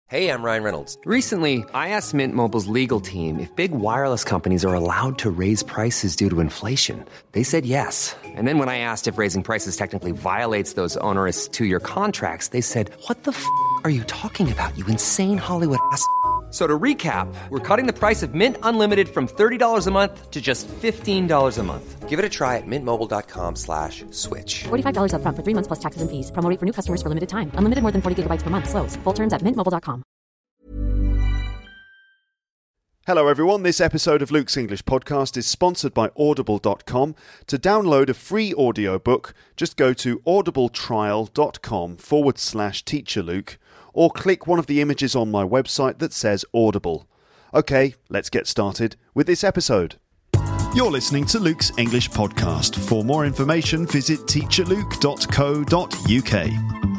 Hey, I'm Ryan Reynolds. Recently, I asked Mint Mobile's legal team if big wireless companies are allowed to raise prices due to inflation. They said yes. And then when I asked if raising prices technically violates those onerous two-year contracts, they said, "What the f*** are you talking about, you insane Hollywood ass?" So to recap, we're cutting the price of Mint Unlimited from $30 a month to just $15 a month. Give it a try at mintmobile.com/switch. $45 up front for 3 months plus taxes and fees. Promo rate for new customers for limited time. Unlimited more than 40 gigabytes per month. Slows full terms at mintmobile.com. Hello everyone, this episode of Luke's English Podcast is sponsored by Audible.com. To download a free audiobook, just go to audibletrial.com/teacherluke or click one of the images on my website that says Audible. Okay, let's get started with this episode. You're listening to Luke's English Podcast. For more information, visit teacherluke.co.uk.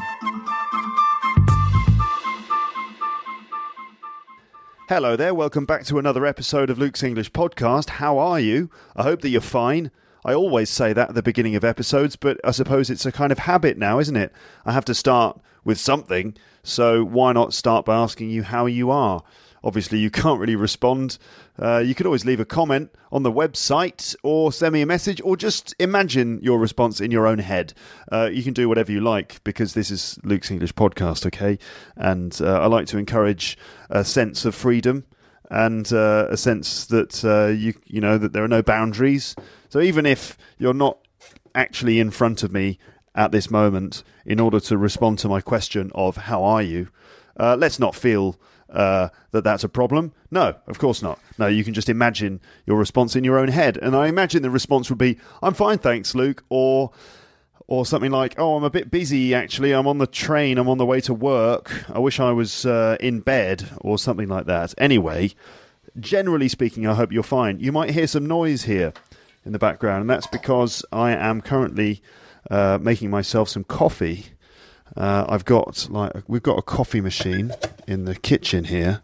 Hello there, welcome back to another episode of Luke's English Podcast. How are you? I hope that you're fine. I always say that at the beginning of episodes, but I suppose it's a kind of habit now, isn't it? I have to start with something, so why not start by asking you how you are? Obviously, you can't really respond. You could always leave a comment on the website or send me a message or just imagine your response in your own head. You can do whatever you like because this is Luke's English Podcast, okay? And I like to encourage a sense of freedom and a sense that, you know, that there are no boundaries. So even if you're not actually in front of me at this moment in order to respond to my question of how are you, let's not feel that's a problem. No, of course not. No, you can just imagine your response in your own head. And I imagine the response would be, "I'm fine, thanks, Luke," or something like, "Oh, I'm a bit busy, actually. I'm on the train. I'm on the way to work. I wish I was in bed," or something like that. Anyway, generally speaking, I hope you're fine. You might hear some noise here in the background, and that's because I am currently making myself some coffee. We've got a coffee machine in the kitchen here,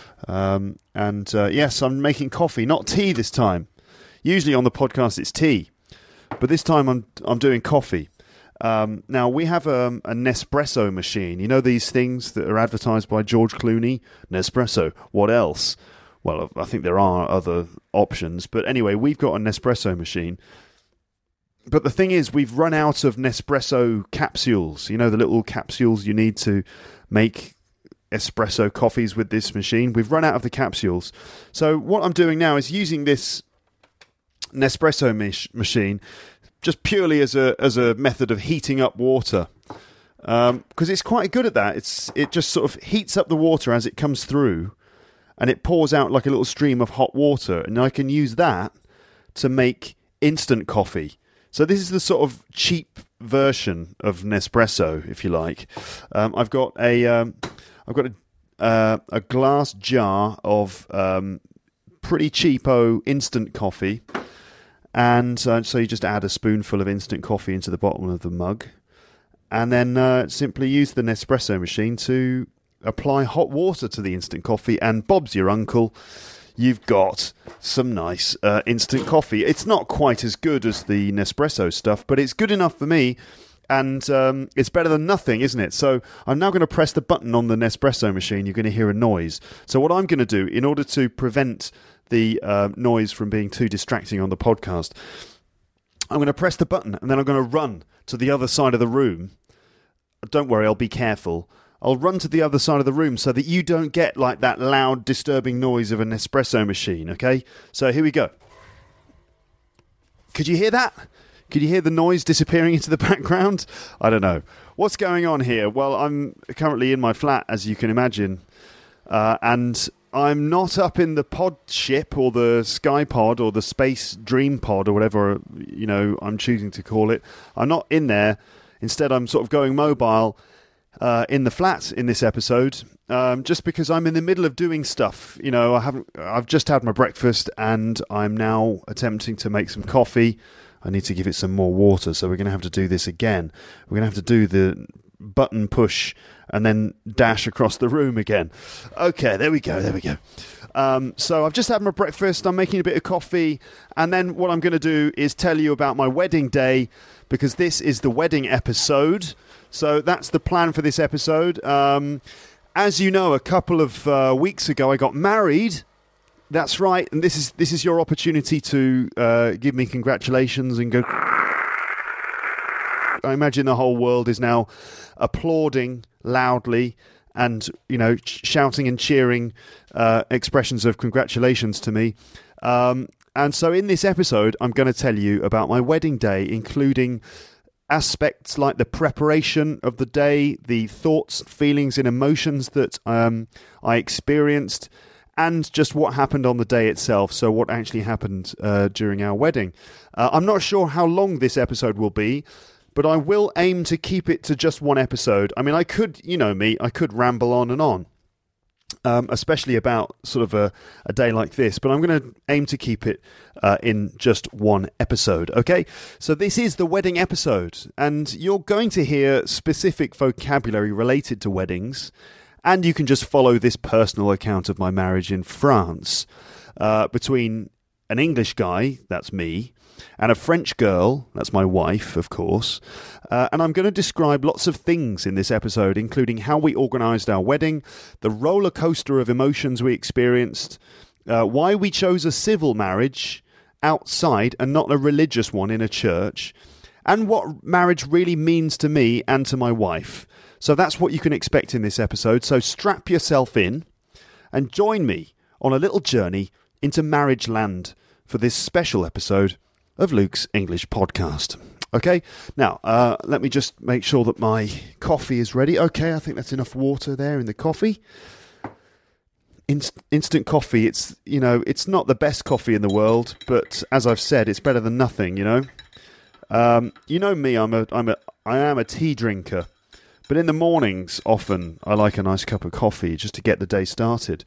yes, I'm making coffee, not tea this time. Usually on the podcast it's tea, but this time I'm doing coffee. Now we have a Nespresso machine. You know these things that are advertised by George Clooney? Nespresso. What else? Well, I think there are other options, but anyway, we've got a Nespresso machine. But the thing is, we've run out of Nespresso capsules. You know, the little capsules you need to make espresso coffees with this machine. We've run out of the capsules. So what I'm doing now is using this Nespresso machine just purely as a method of heating up water. Because it's quite good at that. It just sort of heats up the water as it comes through, and it pours out like a little stream of hot water. And I can use that to make instant coffee. So this is the sort of cheap version of Nespresso, if you like. I've got a glass jar of pretty cheapo instant coffee, and so you just add a spoonful of instant coffee into the bottom of the mug, and then simply use the Nespresso machine to apply hot water to the instant coffee, and Bob's your uncle. You've got some nice instant coffee. It's not quite as good as the Nespresso stuff, but it's good enough for me, and it's better than nothing, isn't it? So I'm now going to press the button on the Nespresso machine. You're going to hear a noise. So what I'm going to do, in order to prevent the noise from being too distracting on the podcast, I'm going to press the button, and then I'm going to run to the other side of the room. Don't worry, I'll be careful. I'll run to the other side of the room so that you don't get like that loud, disturbing noise of an espresso machine, okay? So here we go. Could you hear that? Could you hear the noise disappearing into the background? I don't know. What's going on here? Well, I'm currently in my flat, as you can imagine, and I'm not up in the pod ship or the Sky Pod or the Space Dream Pod or whatever, you know, I'm choosing to call it. I'm not in there. Instead, I'm sort of going mobile in the flat in this episode, just because I'm in the middle of doing stuff. You know, I've just had my breakfast and I'm now attempting to make some coffee. I need to give it some more water, so we're going to have to do this again. We're going to have to do the button push and then dash across the room again. Okay, there we go. So I've just had my breakfast, I'm making a bit of coffee, and then what I'm going to do is tell you about my wedding day, because this is the wedding episode. So that's the plan for this episode. as you know, a couple of weeks ago, I got married. That's right, and this is your opportunity to give me congratulations and go. I imagine the whole world is now applauding loudly and, shouting and cheering expressions of congratulations to me. And so in this episode, I'm going to tell you about my wedding day, including aspects like the preparation of the day, the thoughts, feelings and emotions that I experienced, and just what happened on the day itself, so what actually happened during our wedding. I'm not sure how long this episode will be, but I will aim to keep it to just one episode. I mean, I could, I could ramble on and on, especially about sort of a day like this, but I'm going to aim to keep it in just one episode, okay? So this is the wedding episode, and you're going to hear specific vocabulary related to weddings, and you can just follow this personal account of my marriage in France between an English guy, that's me, and a French girl, that's my wife, of course. And I'm going to describe lots of things in this episode, including how we organised our wedding, the roller coaster of emotions we experienced, why we chose a civil marriage outside and not a religious one in a church, and what marriage really means to me and to my wife. So that's what you can expect in this episode. So strap yourself in and join me on a little journey into marriage land for this special episode of Luke's English Podcast. Okay, now let me just make sure that my coffee is ready. Okay, I think that's enough water there in the coffee. Instant coffee, it's not the best coffee in the world, but as I've said, it's better than nothing. You know me, I am a tea drinker, but in the mornings often I like a nice cup of coffee just to get the day started.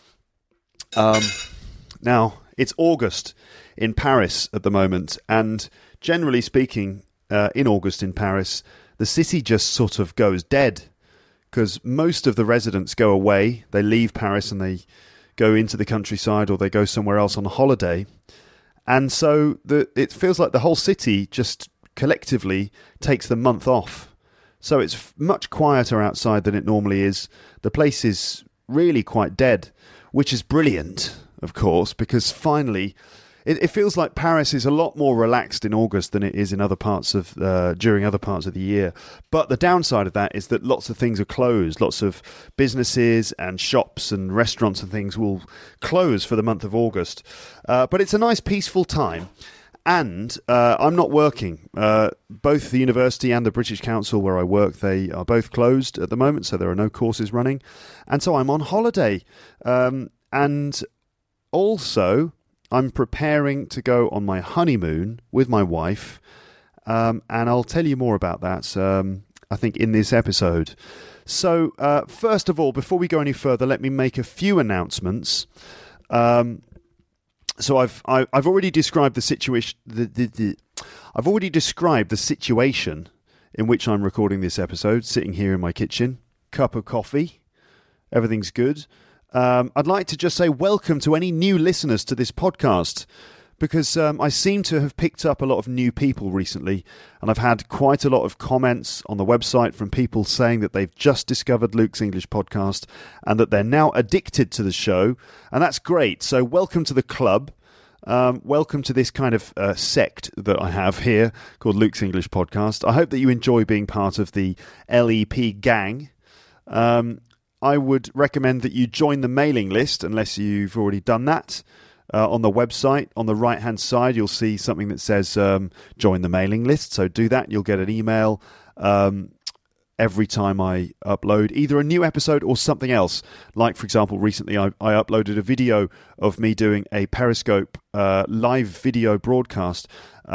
Now it's August in Paris at the moment, and generally speaking, in August in Paris, the city just sort of goes dead because most of the residents go away. They leave Paris and they go into the countryside or they go somewhere else on a holiday. And so it feels like the whole city just collectively takes the month off. So it's much quieter outside than it normally is. The place is really quite dead, which is brilliant, of course, because finally it feels like Paris is a lot more relaxed in August than it is in other parts of during other parts of the year. But the downside of that is that lots of things are closed. Lots of businesses and shops and restaurants and things will close for the month of August. But it's a nice peaceful time. And I'm not working. Both the university and the British Council where I work, they are both closed at the moment, so there are no courses running. And so I'm on holiday. And also, I'm preparing to go on my honeymoon with my wife, and I'll tell you more about that, I think, in this episode. So, first of all, before we go any further, let me make a few announcements. So I've already described the situation. I've already described the situation in which I'm recording this episode, sitting here in my kitchen, cup of coffee, everything's good. I'd like to just say welcome to any new listeners to this podcast, because I seem to have picked up a lot of new people recently, and I've had quite a lot of comments on the website from people saying that they've just discovered Luke's English Podcast and that they're now addicted to the show, and that's great. So welcome to the club. Welcome to this kind of sect that I have here called Luke's English Podcast. I hope that you enjoy being part of the LEP gang. I would recommend that you join the mailing list unless you've already done that. On the website, on the right-hand side, you'll see something that says join the mailing list. So do that. You'll get an email every time I upload either a new episode or something else. Like, for example, recently I uploaded a video of me doing a Periscope live video broadcast.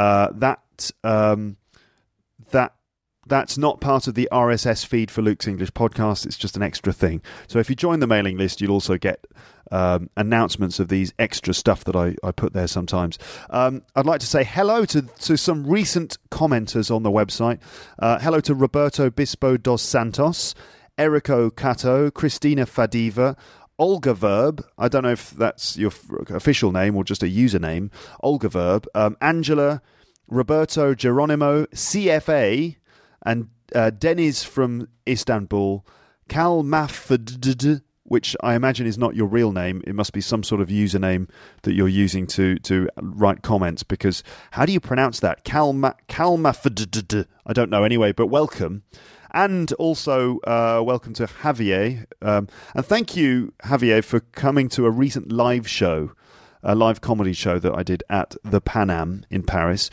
That's not part of the RSS feed for Luke's English Podcast. It's just an extra thing. So if you join the mailing list, you'll also get announcements of these extra stuff that I put there sometimes. I'd like to say hello to some recent commenters on the website. Hello to Roberto Bispo dos Santos, Erico Cato, Christina Fadiva, Olga Verb, I don't know if that's your official name or just a username, Olga Verb, Angela, Roberto Geronimo, CFA, and Deniz from Istanbul, Calmafd, which I imagine is not your real name. It must be some sort of username that you're using to write comments, because how do you pronounce that? Calmafd. I don't know anyway, but welcome. And also welcome to Javier. And thank you, Javier, for coming to a recent live show, a live comedy show that I did at the Pan Am in Paris.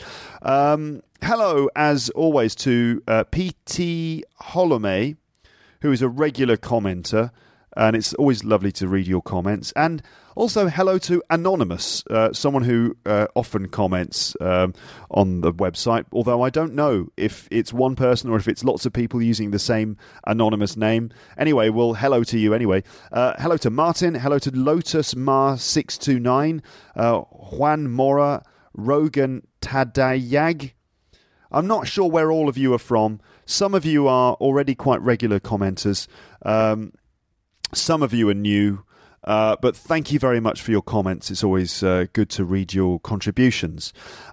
Hello, as always, to P.T. Holome, who is a regular commenter, and it's always lovely to read your comments. And also hello to Anonymous, someone who often comments on the website, although I don't know if it's one person or if it's lots of people using the same anonymous name. Anyway, well, hello to you anyway. Hello to Martin, hello to Lotus Mar629, Juan Mora, Rogan Tadayag. I'm not sure where all of you are from. Some of you are already quite regular commenters. Some of you are new. But thank you very much for your comments. It's always good to read your contributions.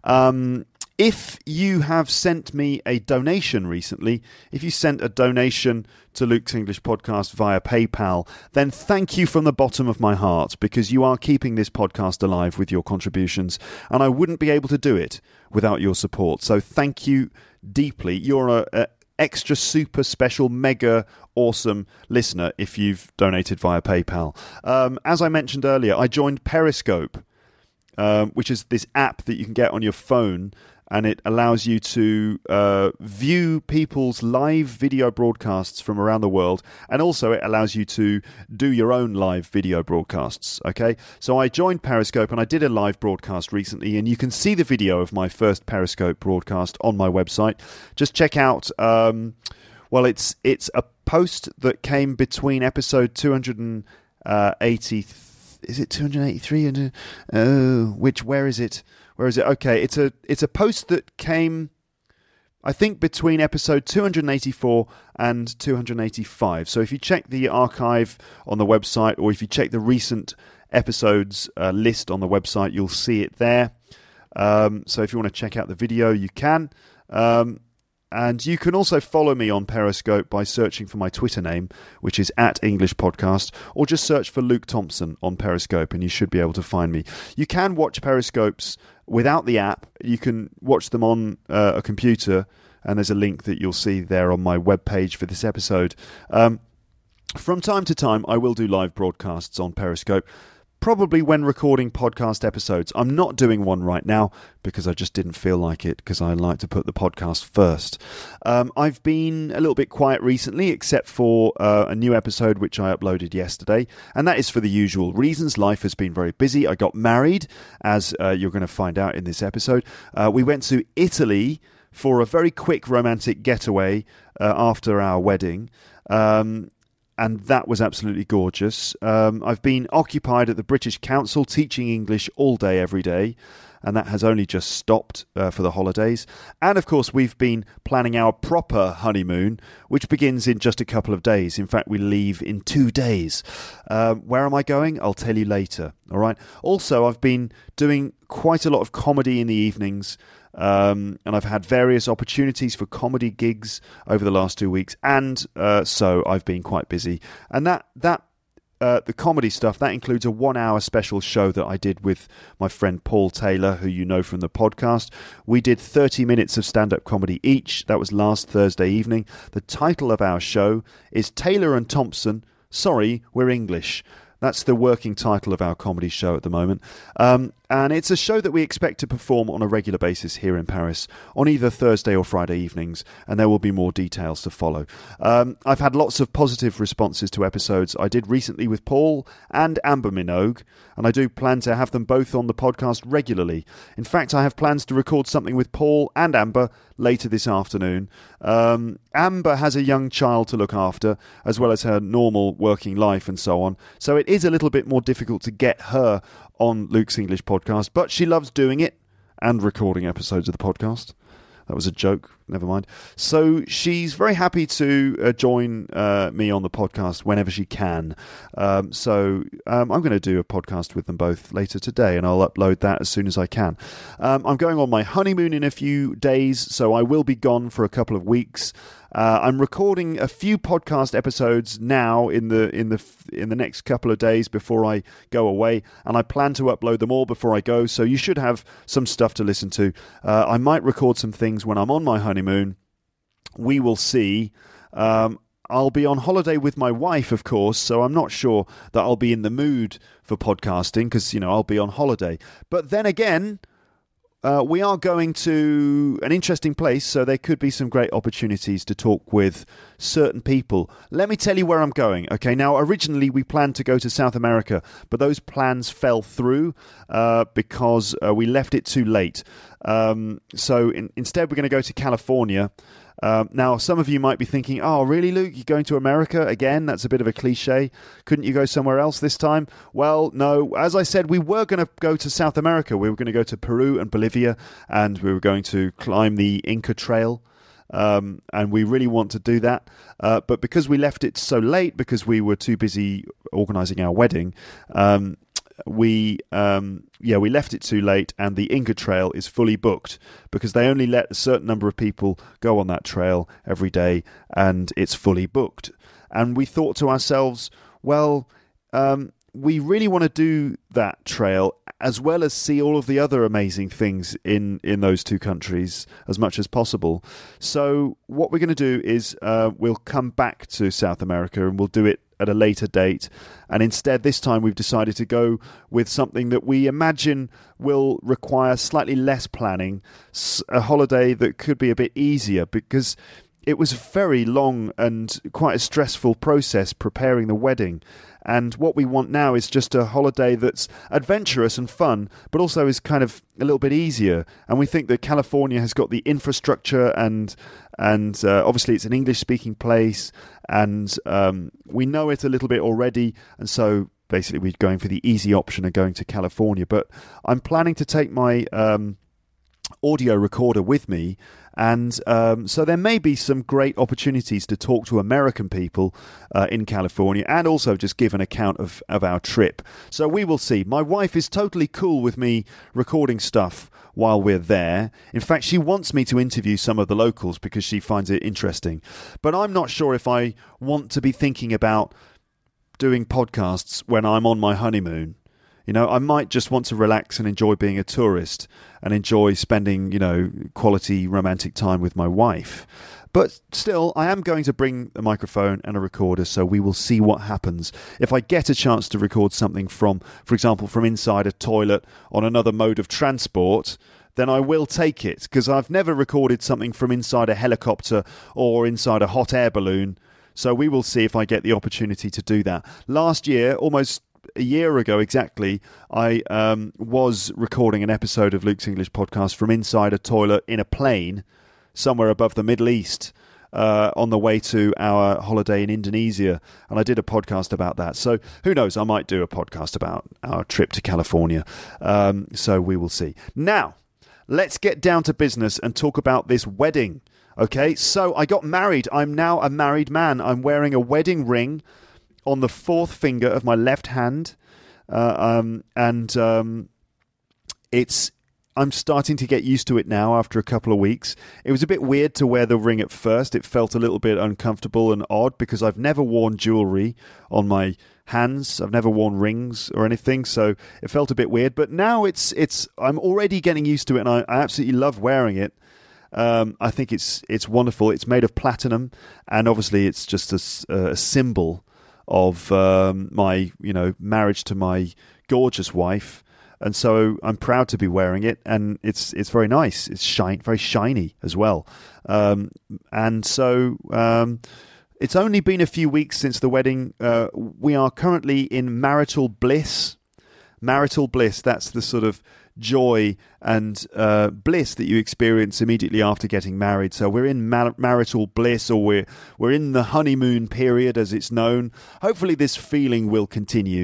If you have sent me a donation recently, if you sent a donation to Luke's English Podcast via PayPal, then thank you from the bottom of my heart, because you are keeping this podcast alive with your contributions, and I wouldn't be able to do it without your support. So thank you deeply. You're a extra super special mega awesome listener if you've donated via PayPal. As I mentioned earlier, I joined Periscope, which is this app that you can get on your phone, and it allows you to view people's live video broadcasts from around the world, and also it allows you to do your own live video broadcasts. Okay, so I joined Periscope and I did a live broadcast recently, and you can see the video of my first Periscope broadcast on my website. Just check out it's a post that came between episode 280. Is it 283? Where is it? Where is it? Okay, it's a post that came, I think, between episode 284 and 285. So if you check the archive on the website, or if you check the recent episodes list on the website, you'll see it there. So if you want to check out the video, you can. And you can also follow me on Periscope by searching for my Twitter name, which is @EnglishPodcast, or just search for Luke Thompson on Periscope and you should be able to find me. You can watch Periscopes without the app. You can watch them on a computer, and there's a link that you'll see there on my webpage for this episode. From time to time, I will do live broadcasts on Periscope, probably when recording podcast episodes. I'm not doing one right now because I just didn't feel like it, because I like to put the podcast first. I've been a little bit quiet recently, except for a new episode which I uploaded yesterday, and that is for the usual reasons. Life has been very busy. I got married, as you're going to find out in this episode. We went to Italy for a very quick romantic getaway after our wedding. And that was absolutely gorgeous. I've been occupied at the British Council teaching English all day, every day, and that has only just stopped for the holidays. And, of course, we've been planning our proper honeymoon, which begins in just a couple of days. In fact, we leave in 2 days. Where am I going? I'll tell you later, all right? Also, I've been doing quite a lot of comedy in the evenings, and I've had various opportunities for comedy gigs over the last 2 weeks, and so I've been quite busy. And the comedy stuff, that includes a 1-hour special show that I did with my friend Paul Taylor, who you know from the podcast. We did 30 minutes of stand-up comedy each. That was last Thursday evening. The title of our show is Taylor and Thompson, Sorry, We're English. That's the working title of our comedy show at the moment. And it's a show that we expect to perform on a regular basis here in Paris on either Thursday or Friday evenings, and there will be more details to follow. I've had lots of positive responses to episodes I did recently with Paul and Amber Minogue, and I do plan to have them both on the podcast regularly. In fact, I have plans to record something with Paul and Amber later this afternoon. Amber has a young child to look after, as well as her normal working life and so on, so it is a little bit more difficult to get her on Luke's English Podcast, but she loves doing it and recording episodes of the podcast. That was a joke never mind. So she's very happy to join me on the podcast whenever she can. So I'm going to do a podcast with them both later today, and I'll upload that as soon as I can. I'm going on my honeymoon in a few days, so I will be gone for a couple of weeks. I'm recording a few podcast episodes now in the next couple of days before I go away, and I plan to upload them all before I go, so you should have some stuff to listen to. I might record some things when I'm on my honeymoon. We will see. I'll be on holiday with my wife, of course, so I'm not sure that I'll be in the mood for podcasting because, I'll be on holiday. But then again, we are going to an interesting place, so there could be some great opportunities to talk with certain people. Let me tell you where I'm going. Okay, now originally we planned to go to South America, but those plans fell through because we left it too late. So instead we're going to go to California. Now, some of you might be thinking, oh, really, Luke? You're going to America again? That's a bit of a cliche. Couldn't you go somewhere else this time? Well, no. As I said, we were going to go to South America. We were going to go to Peru and Bolivia, and we were going to climb the Inca Trail. And we really want to do that. But because we left it so late, because we were too busy organising our wedding, we left it too late, and the Inca Trail is fully booked because they only let a certain number of people go on that trail every day, and it's fully booked. And we thought to ourselves, well, we really want to do that trail as well as see all of the other amazing things in those two countries as much as possible. So what we're going to do is we'll come back to South America, and we'll do it at a later date, and instead this time we've decided to go with something that we imagine will require slightly less planning, a holiday that could be a bit easier, because it was a very long and quite a stressful process preparing the wedding. And what we want now is just a holiday that's adventurous and fun, but also is kind of a little bit easier. And we think that California has got the infrastructure, and obviously it's an English-speaking place, and we know it a little bit already. And so basically we're going for the easy option of going to California. But I'm planning to take my audio recorder with me, and so there may be some great opportunities to talk to American people in California, and also just give an account of our trip. So we will see. My wife is totally cool with me recording stuff while we're there. In fact, she wants me to interview some of the locals because she finds it interesting. But I'm not sure if I want to be thinking about doing podcasts when I'm on my honeymoon. I might just want to relax and enjoy being a tourist and enjoy spending, quality romantic time with my wife. But still, I am going to bring a microphone and a recorder, so we will see what happens. If I get a chance to record something for example, from inside a toilet on another mode of transport, then I will take it, because I've never recorded something from inside a helicopter or inside a hot air balloon. So we will see if I get the opportunity to do that. Last year, almost a year ago exactly, I was recording an episode of Luke's English Podcast from inside a toilet in a plane somewhere above the Middle East on the way to our holiday in Indonesia, and I did a podcast about that. So who knows, I might do a podcast about our trip to California. So we will see. Now, let's get down to business and talk about this wedding. Okay, so I got married. I'm now a married man. I'm wearing a wedding ring on the fourth finger of my left hand, I'm starting to get used to it now after a couple of weeks. It was a bit weird to wear the ring at first. It felt a little bit uncomfortable and odd because I've never worn jewelry on my hands. I've never worn rings or anything, so it felt a bit weird. But now I'm already getting used to it, and I absolutely love wearing it. I think it's wonderful. It's made of platinum, and obviously it's just a symbol of my marriage to my gorgeous wife, and so I'm proud to be wearing it, and it's very nice. It's very shiny as well, and so it's only been a few weeks since the wedding. We are currently in marital bliss. Marital bliss, that's the sort of joy and bliss that you experience immediately after getting married. So we're in marital bliss, or we're in the honeymoon period as it's known. Hopefully this feeling will continue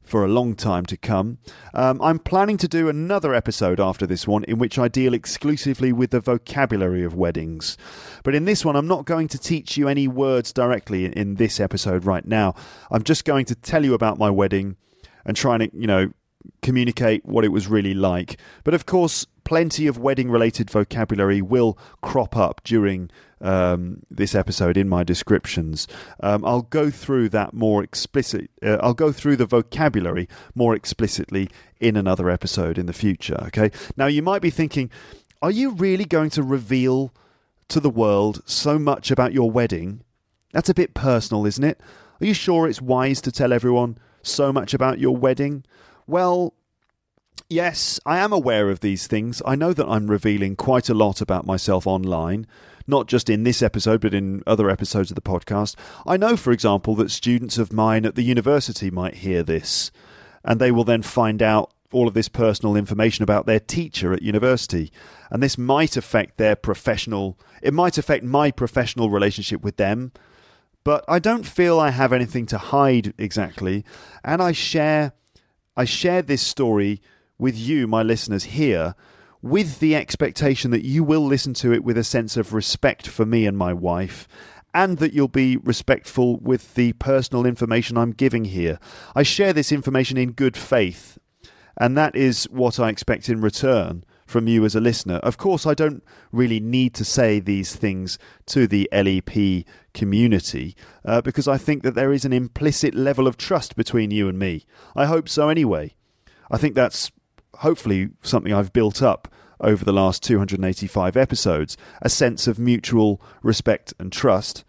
for a long time to come. I'm planning to do another episode after this one in which I deal exclusively with the vocabulary of weddings. But in this one, I'm not going to teach you any words directly in this episode right now. I'm just going to tell you about my wedding and try and, communicate what it was really like. But of course, plenty of wedding-related vocabulary will crop up during this episode in my descriptions. I'll go through that more explicit. I'll go through the vocabulary more explicitly in another episode in the future. Okay. Now you might be thinking, are you really going to reveal to the world so much about your wedding? That's a bit personal, isn't it? Are you sure it's wise to tell everyone so much about your wedding? Well, yes, I am aware of these things. I know that I'm revealing quite a lot about myself online, not just in this episode, but in other episodes of the podcast. I know, for example, that students of mine at the university might hear this, and they will then find out all of this personal information about their teacher at university. And this might affect it might affect my professional relationship with them. But I don't feel I have anything to hide exactly, and I share this story with you, my listeners, here, with the expectation that you will listen to it with a sense of respect for me and my wife, and that you'll be respectful with the personal information I'm giving here. I share this information in good faith, and that is what I expect in return from you as a listener. Of course, I don't really need to say these things to the LEP community because I think that there is an implicit level of trust between you and me. I hope so anyway. I think that's hopefully something I've built up over the last 285 episodes, a sense of mutual respect and trust.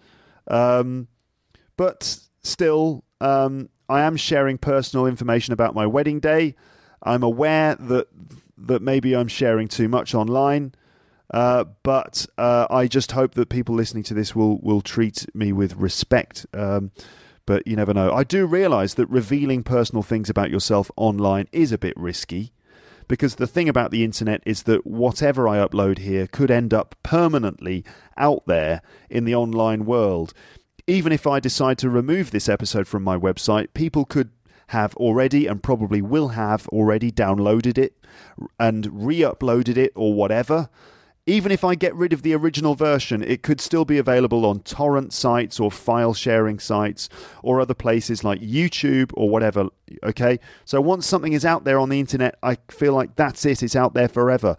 But still, I am sharing personal information about my wedding day. I'm aware that maybe I'm sharing too much online, but I just hope that people listening to this will treat me with respect. But you never know. I do realise that revealing personal things about yourself online is a bit risky, because the thing about the internet is that whatever I upload here could end up permanently out there in the online world. Even if I decide to remove this episode from my website, people could have already and probably will have already downloaded it and re-uploaded it or whatever. Even if I get rid of the original version, it could still be available on torrent sites or file sharing sites or other places like YouTube or whatever. Okay, so once something is out there on the internet, I feel like that's it. It's out there forever.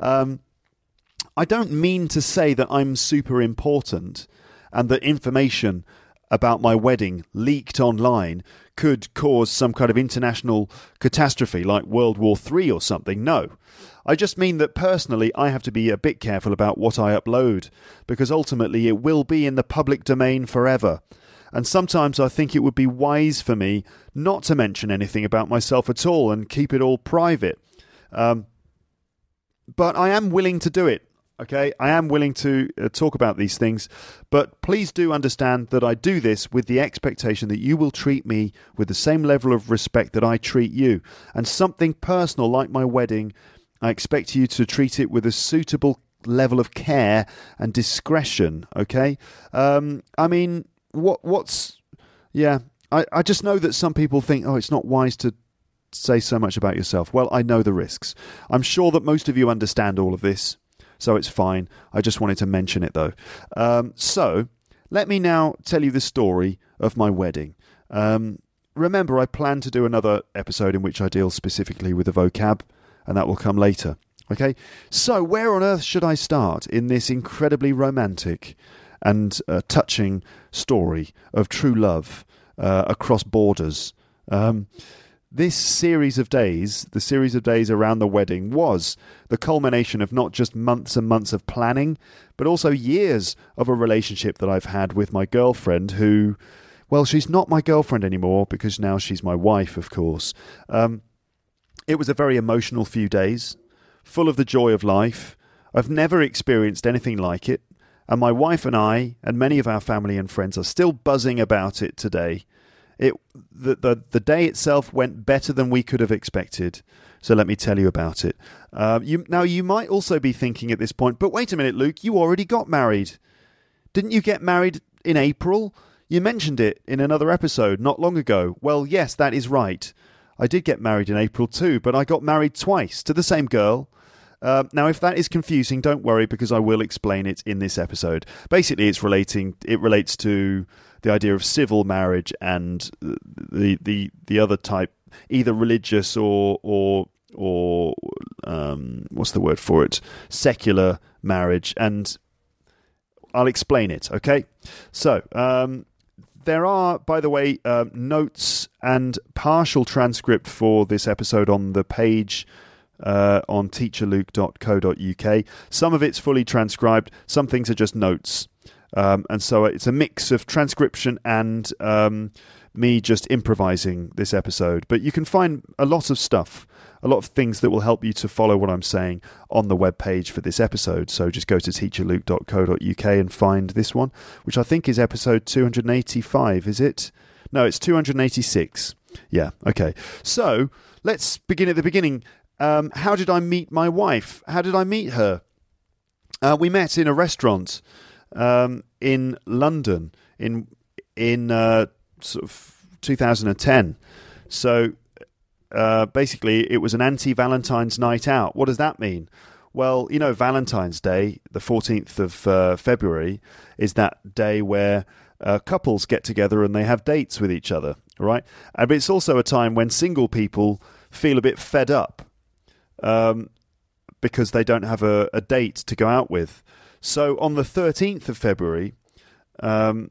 I don't mean to say that I'm super important and that information about my wedding leaked online could cause some kind of international catastrophe like World War III or something. No. I just mean that personally I have to be a bit careful about what I upload, because ultimately it will be in the public domain forever. And sometimes I think it would be wise for me not to mention anything about myself at all and keep it all private. But I am willing to do it. Okay, I am willing to talk about these things, but please do understand that I do this with the expectation that you will treat me with the same level of respect that I treat you. And something personal like my wedding, I expect you to treat it with a suitable level of care and discretion, okay? I mean, I just know that some people think, it's not wise to say so much about yourself. Well, I know the risks. I'm sure that most of you understand all of this. So it's fine. I just wanted to mention it, though. So let me now tell you the story of my wedding. Remember, I plan to do another episode in which I deal specifically with the vocab, and that will come later. Okay? So where on earth should I start in this incredibly romantic and touching story of true love across borders? This series of days, the series of days around the wedding, was the culmination of not just months and months of planning, but also years of a relationship that I've had with my girlfriend who, well, she's not my girlfriend anymore because now she's my wife, of course. It was a very emotional few days, full of the joy of life. I've never experienced anything like it, and my wife and I, and many of our family and friends, are still buzzing about it today. The day itself went better than we could have expected. So let me tell you about it. You might also be thinking at this point, but wait a minute, Luke, you already got married. Didn't you get married in April? You mentioned it in another episode not long ago. Well, yes, that is right. I did get married in April too, but I got married twice to the same girl. Now, if that is confusing, don't worry, because I will explain it in this episode. Basically, it relates to the idea of civil marriage and the other type, either religious or what's the word for it? Secular marriage, and I'll explain it. Okay, so there are, by the way, notes and partial transcript for this episode on the page on teacherluke.co.uk. Some of it's fully transcribed, some things are just notes. And so it's a mix of transcription and me just improvising this episode. But you can find a lot of stuff, a lot of things that will help you to follow what I'm saying on the webpage for this episode. So just go to teacherluke.co.uk and find this one, which I think is episode 285, is it? No, it's 286. Yeah, okay. So let's begin at the beginning. How did I meet my wife? How did I meet her? We met in a restaurant in London in sort of 2010. So basically, it was an anti-Valentine's night out. What does that mean? Well, you know, Valentine's Day, the 14th of February, is that day where couples get together and they have dates with each other, right? But it's also a time when single people feel a bit fed up because they don't have a date to go out with. So on the 13th of February, my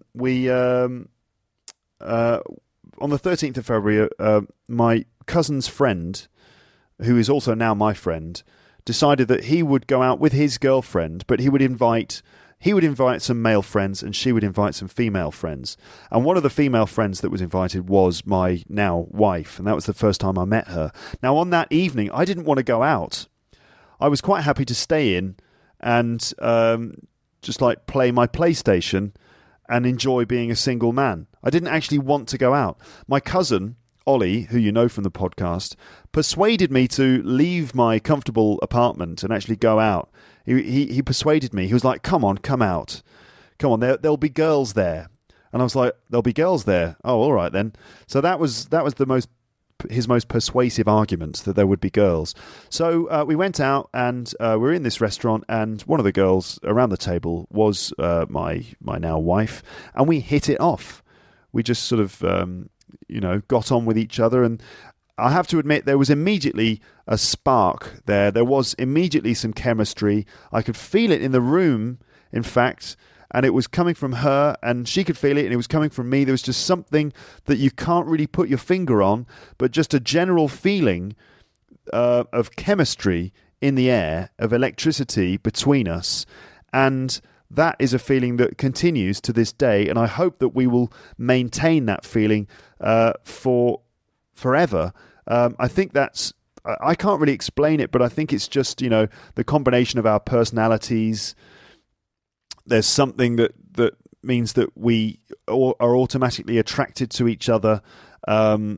cousin's friend, who is also now my friend, decided that he would go out with his girlfriend, but he would invite some male friends and she would invite some female friends. And one of the female friends that was invited was my now wife, and that was the first time I met her. Now, on that evening, I didn't want to go out. I was quite happy to stay in and just like play my PlayStation and enjoy being a single man. I didn't actually want to go out. My cousin, Ollie, who you know from the podcast, persuaded me to leave my comfortable apartment and actually go out. He persuaded me. He was like, come on, come out. Come on, there'll be girls there. And I was like, there'll be girls there? Oh, all right then. So that was his most persuasive argument, that there would be girls. So we went out and we were in this restaurant, and one of the girls around the table was my now wife, and we hit it off. We just sort of got on with each other, and I have to admit there was immediately a spark there. There was immediately some chemistry. I could feel it in the room, in fact, and it was coming from her, and she could feel it, and it was coming from me. There was just something that you can't really put your finger on, but just a general feeling of chemistry in the air, of electricity between us, and that is a feeling that continues to this day, and I hope that we will maintain that feeling for forever. I think I can't really explain it, but I think it's just, the combination of our personalities. There's something that means that we are automatically attracted to each other, and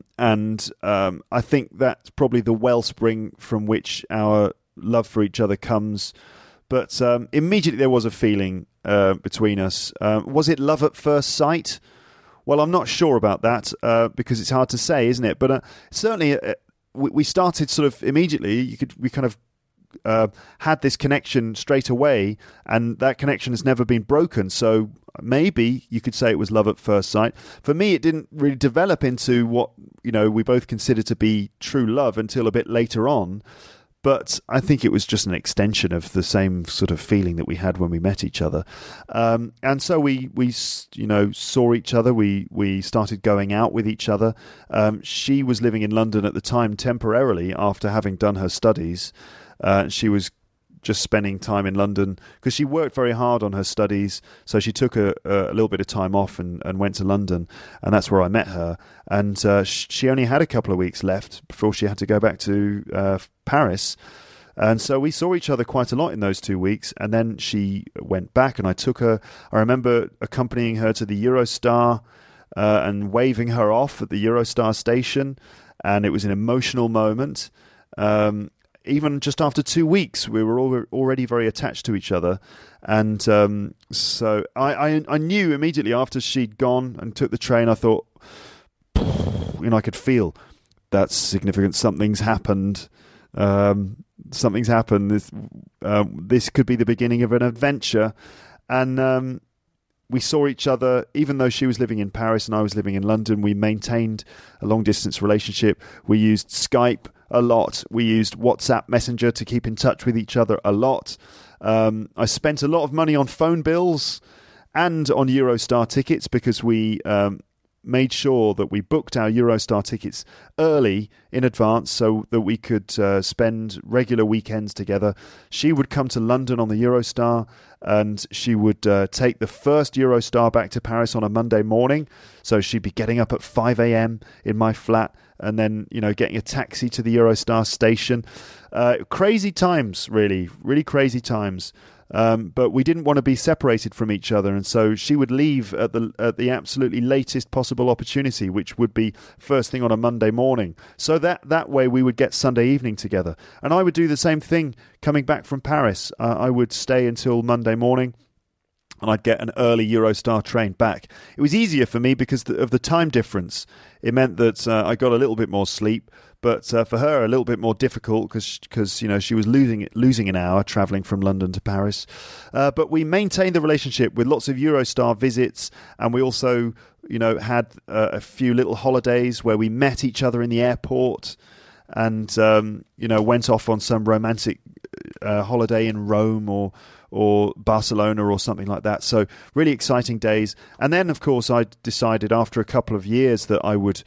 I think that's probably the wellspring from which our love for each other comes. But immediately there was a feeling between us. Was it love at first sight? Well, I'm not sure about that because it's hard to say, isn't it? But certainly we started sort of immediately. We kind of had this connection straight away, and that connection has never been broken. So maybe you could say it was love at first sight. For me, it didn't really develop into what we both consider to be true love until a bit later on. But I think it was just an extension of the same sort of feeling that we had when we met each other. And so we saw each other. We started going out with each other. She was living in London at the time temporarily after having done her studies. She was just spending time in London because she worked very hard on her studies. So she took a little bit of time off and went to London, and that's where I met her. And she only had a couple of weeks left before she had to go back to Paris. And so we saw each other quite a lot in those 2 weeks, and then she went back and I took her. I remember accompanying her to the Eurostar and waving her off at the Eurostar station, and it was an emotional moment. Even just after 2 weeks, we were already very attached to each other. And so I knew immediately after she'd gone and took the train, I thought, I could feel that's significant. Something's happened. Something's happened. This could be the beginning of an adventure. And we saw each other, even though she was living in Paris and I was living in London. We maintained a long-distance relationship. We used Skype a lot. We used WhatsApp Messenger to keep in touch with each other a lot. I spent a lot of money on phone bills and on Eurostar tickets because we made sure that we booked our Eurostar tickets early in advance so that we could spend regular weekends together. She would come to London on the Eurostar and she would take the first Eurostar back to Paris on a Monday morning. So she'd be getting up at 5 a.m. in my flat and then, getting a taxi to the Eurostar station. Crazy times, really crazy times. But we didn't want to be separated from each other, and so she would leave at the absolutely latest possible opportunity, which would be first thing on a Monday morning. So that way we would get Sunday evening together, and I would do the same thing coming back from Paris. I would stay until Monday morning, and I'd get an early Eurostar train back. It was easier for me because of the time difference. It meant that I got a little bit more sleep. But for her, a little bit more difficult because she was losing an hour travelling from London to Paris. But we maintained the relationship with lots of Eurostar visits, and we also had a few little holidays where we met each other in the airport, and went off on some romantic holiday in Rome or Barcelona or something like that. So really exciting days. And then, of course, I decided after a couple of years that I would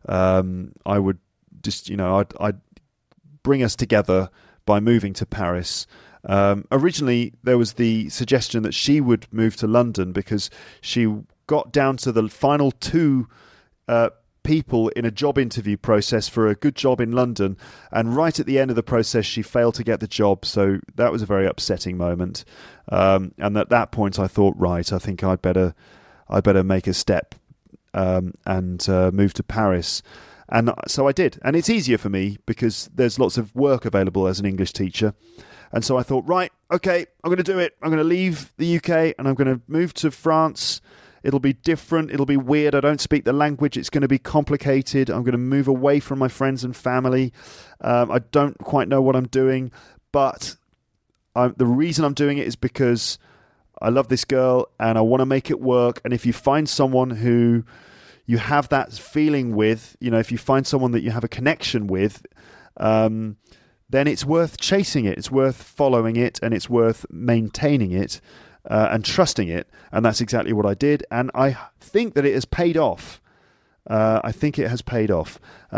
just, I'd bring us together by moving to Paris. Originally, there was the suggestion that she would move to London because she got down to the final two people in a job interview process for a good job in London, and right at the end of the process, she failed to get the job. So that was a very upsetting moment. And at that point, I thought, right, I think I'd better make a step and move to Paris. And so I did. And it's easier for me because there's lots of work available as an English teacher. And so I thought, right, okay, I'm going to do it. I'm going to leave the UK and I'm going to move to France. It'll be different. It'll be weird. I don't speak the language. It's going to be complicated. I'm going to move away from my friends and family. I don't quite know what I'm doing. But the reason I'm doing it is because I love this girl and I want to make it work. And if you find someone who you have that feeling with, if you find someone that you have a connection with, then it's worth chasing it. It's worth following it, and it's worth maintaining it and trusting it. And that's exactly what I did. And I think that it has paid off. I think it has paid off.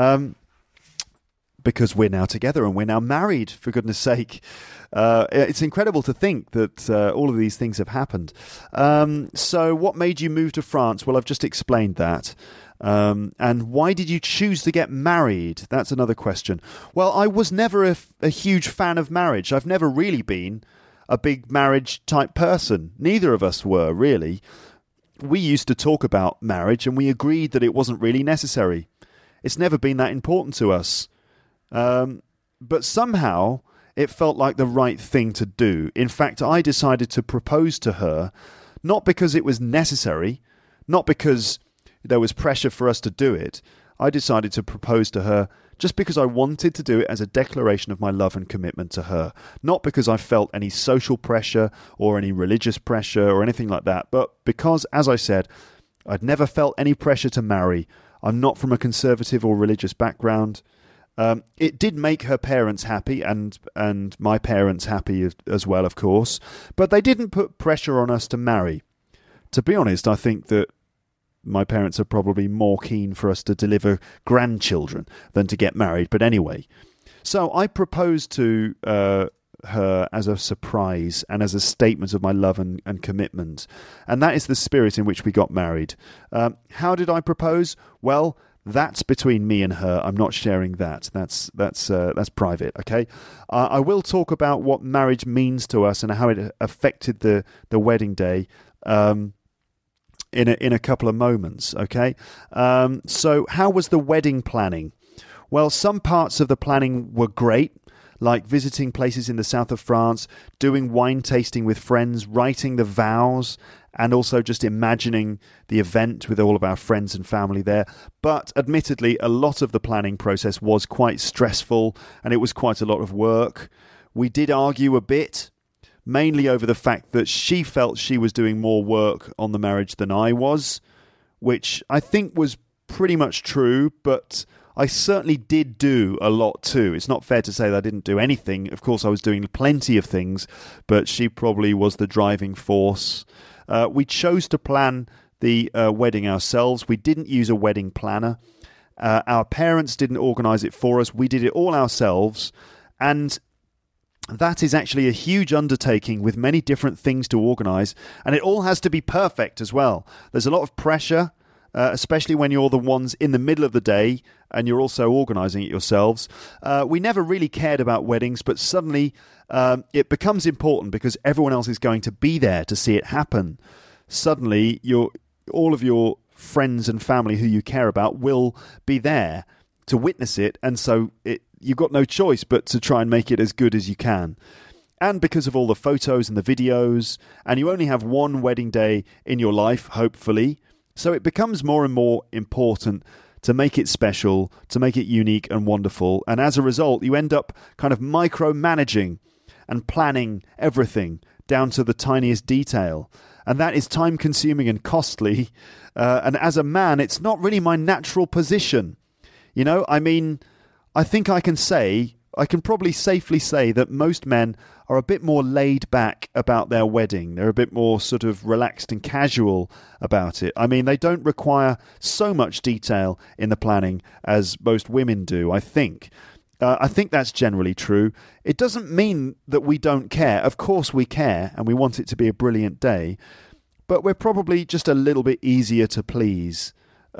Because we're now together and we're now married, for goodness sake. It's incredible to think that all of these things have happened. So what made you move to France? Well, I've just explained that. And why did you choose to get married? That's another question. Well, I was never a huge fan of marriage. I've never really been a big marriage type person. Neither of us were, really. We used to talk about marriage and we agreed that it wasn't really necessary. It's never been that important to us. But somehow it felt like the right thing to do. In fact, I decided to propose to her, not because it was necessary, not because there was pressure for us to do it. I decided to propose to her just because I wanted to do it as a declaration of my love and commitment to her. Not because I felt any social pressure or any religious pressure or anything like that, but because, as I said, I'd never felt any pressure to marry. I'm not from a conservative or religious background. It did make her parents happy and my parents happy as well, of course, but they didn't put pressure on us to marry. To be honest, I think that my parents are probably more keen for us to deliver grandchildren than to get married. But anyway, so I proposed to her as a surprise and as a statement of my love and commitment. And that is the spirit in which we got married. How did I propose? Well, that's between me and her. I'm not sharing that. That's private, okay? I will talk about what marriage means to us and how it affected the wedding day in a couple of moments, okay? So how was the wedding planning? Well, some parts of the planning were great, like visiting places in the south of France, doing wine tasting with friends, writing the vows, and also just imagining the event with all of our friends and family there. But admittedly, a lot of the planning process was quite stressful, and it was quite a lot of work. We did argue a bit, mainly over the fact that she felt she was doing more work on the marriage than I was, which I think was pretty much true, but I certainly did do a lot too. It's not fair to say that I didn't do anything. Of course, I was doing plenty of things, but she probably was the driving force. We chose to plan the wedding ourselves. We didn't use a wedding planner. Our parents didn't organise it for us. We did it all ourselves. And that is actually a huge undertaking with many different things to organise. And it all has to be perfect as well. There's a lot of pressure, especially when you're the ones in the middle of the day and you're also organising it yourselves. We never really cared about weddings, but suddenly it becomes important because everyone else is going to be there to see it happen. Suddenly, all of your friends and family who you care about will be there to witness it, and so you've got no choice but to try and make it as good as you can. And because of all the photos and the videos, and you only have one wedding day in your life, hopefully, so it becomes more and more important to make it special, to make it unique and wonderful. And as a result, you end up kind of micromanaging and planning everything down to the tiniest detail. And that is time-consuming and costly. And as a man, it's not really my natural position. You know, I mean, I think I can probably safely say that most men are a bit more laid back about their wedding. They're a bit more sort of relaxed and casual about it. I mean, they don't require so much detail in the planning as most women do, I think. I think that's generally true. It doesn't mean that we don't care. Of course we care, and we want it to be a brilliant day. But we're probably just a little bit easier to please.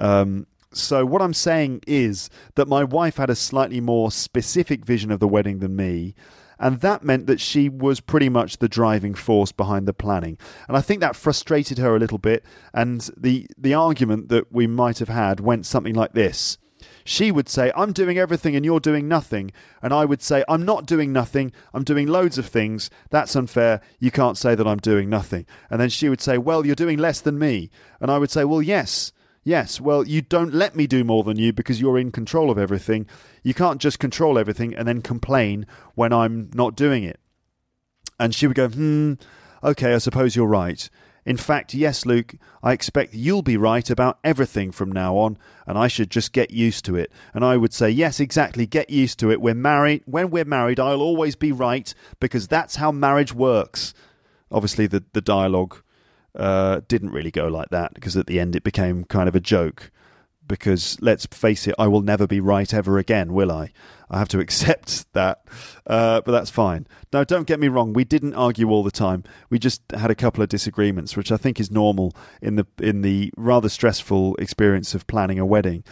So what I'm saying is that my wife had a slightly more specific vision of the wedding than me, and that meant that she was pretty much the driving force behind the planning. And I think that frustrated her a little bit, and the argument that we might have had went something like this. She would say, I'm doing everything and you're doing nothing. And I would say, I'm not doing nothing. I'm doing loads of things. That's unfair. You can't say that I'm doing nothing. And then she would say, well, you're doing less than me. And I would say, well, yes, well, you don't let me do more than you because you're in control of everything. You can't just control everything and then complain when I'm not doing it. And she would go, okay, I suppose you're right. In fact, yes, Luke, I expect you'll be right about everything from now on, and I should just get used to it. And I would say, yes, exactly, get used to it. We're married. When we're married, I'll always be right because that's how marriage works. Obviously, the dialogue didn't really go like that because at the end it became kind of a joke. Because let's face it, I will never be right ever again, will I? I have to accept that, but that's fine. No, don't get me wrong. We didn't argue all the time. We just had a couple of disagreements, which I think is normal in the rather stressful experience of planning a wedding.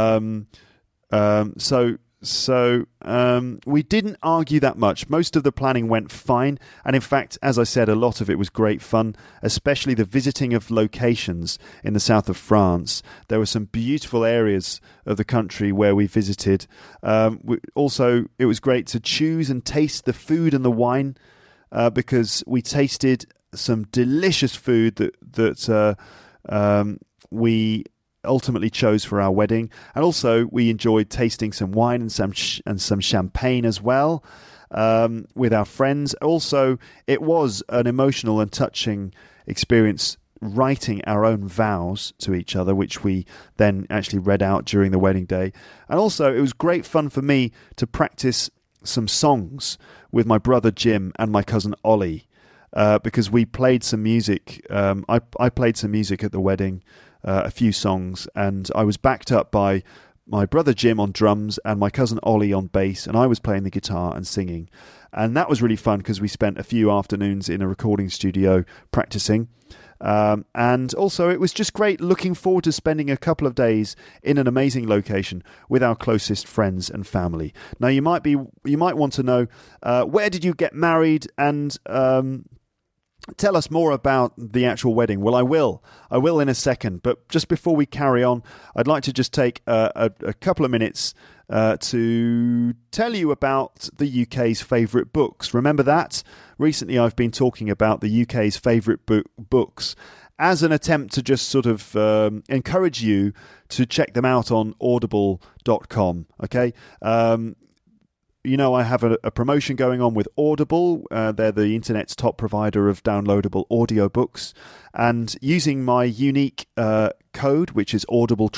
So we didn't argue that much. Most of the planning went fine. And in fact, as I said, a lot of it was great fun, especially the visiting of locations in the south of France. There were some beautiful areas of the country where we visited. Also, it was great to choose and taste the food and the wine because we tasted some delicious food that we ultimately chose for our wedding, and also we enjoyed tasting some wine and some champagne as well with our friends. Also, it was an emotional and touching experience writing our own vows to each other, which we then actually read out during the wedding day. And also, it was great fun for me to practice some songs with my brother Jim and my cousin Ollie because we played some music. I played some music at the wedding. A few songs, and I was backed up by my brother Jim on drums and my cousin Ollie on bass, and I was playing the guitar and singing. And that was really fun because we spent a few afternoons in a recording studio practicing. And also it was just great looking forward to spending a couple of days in an amazing location with our closest friends and family. Now you might want to know where did you get married, and tell us more about the actual wedding. Well, I will in a second. But just before we carry on, I'd like to just take a couple of minutes to tell you about the UK's favourite books. Remember that? Recently, I've been talking about the UK's favourite books. as an attempt to just sort of encourage you to check them out on audible.com, okay? I have a promotion going on with Audible. They're the internet's top provider of downloadable audiobooks. And using my unique code, which is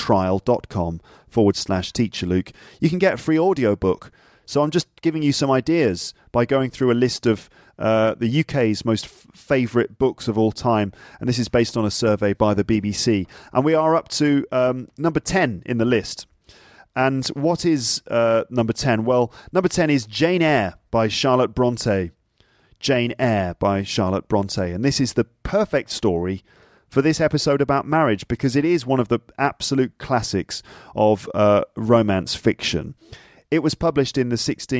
audibletrial.com/TeacherLuke, you can get a free audiobook. So I'm just giving you some ideas by going through a list of the UK's most favourite books of all time. And this is based on a survey by the BBC. And we are up to number 10 in the list. And what is number 10? Well, number 10 is Jane Eyre by Charlotte Bronte. Jane Eyre by Charlotte Bronte. And this is the perfect story for this episode about marriage, because it is one of the absolute classics of romance fiction. It was published on the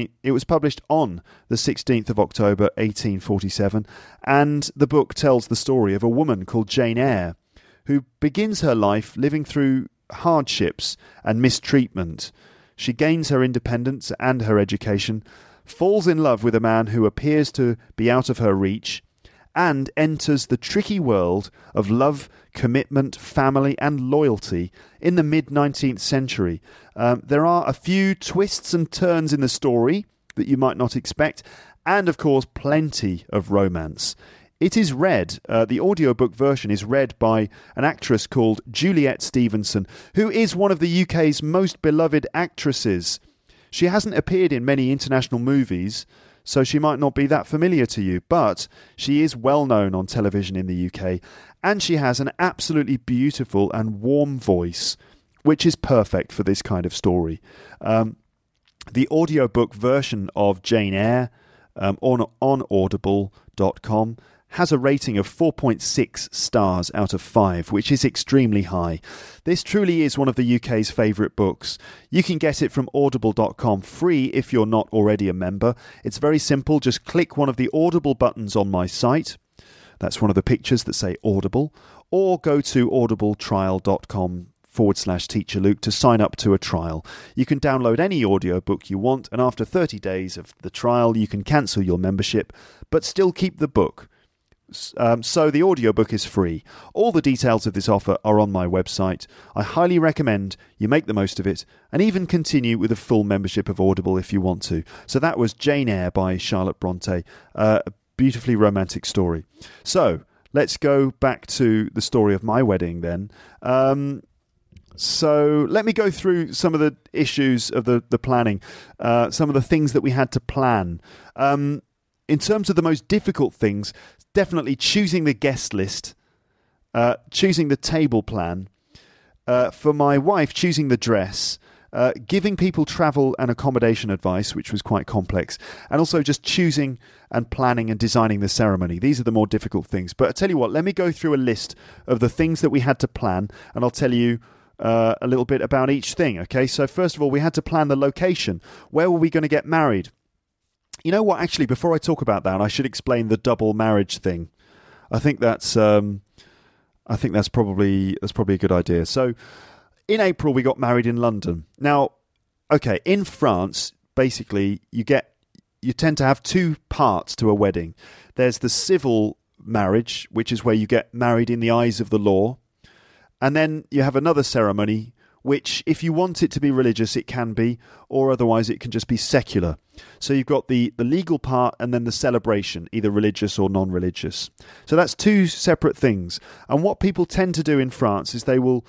16th of October 1847, and the book tells the story of a woman called Jane Eyre who begins her life living through hardships and mistreatment. She gains her independence and her education, falls in love with a man who appears to be out of her reach, and enters the tricky world of love, commitment, family and loyalty in the mid-19th century. There are a few twists and turns in the story that you might not expect, and of course plenty of romance. It is read, the audiobook version is read by an actress called Juliet Stevenson, who is one of the UK's most beloved actresses. She hasn't appeared in many international movies, so she might not be that familiar to you, but she is well known on television in the UK, and she has an absolutely beautiful and warm voice, which is perfect for this kind of story. The audiobook version of Jane Eyre on audible.com has a rating of 4.6 stars out of 5, which is extremely high. This truly is one of the UK's favourite books. You can get it from audible.com free if you're not already a member. It's very simple. Just click one of the Audible buttons on my site. That's one of the pictures that say Audible. Or go to audibletrial.com/TeacherLuke to sign up to a trial. You can download any audiobook you want, and after 30 days of the trial, you can cancel your membership, but still keep the book. So the audiobook is free. All the details of this offer are on my website. I highly recommend you make the most of it and even continue with a full membership of Audible if you want to. So that was Jane Eyre by Charlotte Bronte, a beautifully romantic story. So let's go back to the story of my wedding then. So let me go through some of the issues of the planning, some of the things that we had to plan. In terms of the most difficult things, definitely choosing the guest list, choosing the table plan, for my wife, choosing the dress, giving people travel and accommodation advice, which was quite complex, and also just choosing and planning and designing the ceremony. These are the more difficult things. But I tell you what, let me go through a list of the things that we had to plan, and I'll tell you a little bit about each thing. Okay, so first of all, we had to plan the location. Where were we going to get married? You know what? Actually, before I talk about that, I should explain the double marriage thing. I think that's probably a good idea. So, in April, we got married in London. Now, okay, in France, basically, you tend to have two parts to a wedding. There's the civil marriage, which is where you get married in the eyes of the law, and then you have another ceremony, which, if you want it to be religious, it can be, or otherwise it can just be secular. So you've got the legal part and then the celebration, either religious or non-religious. So that's two separate things. And what people tend to do in France is they'll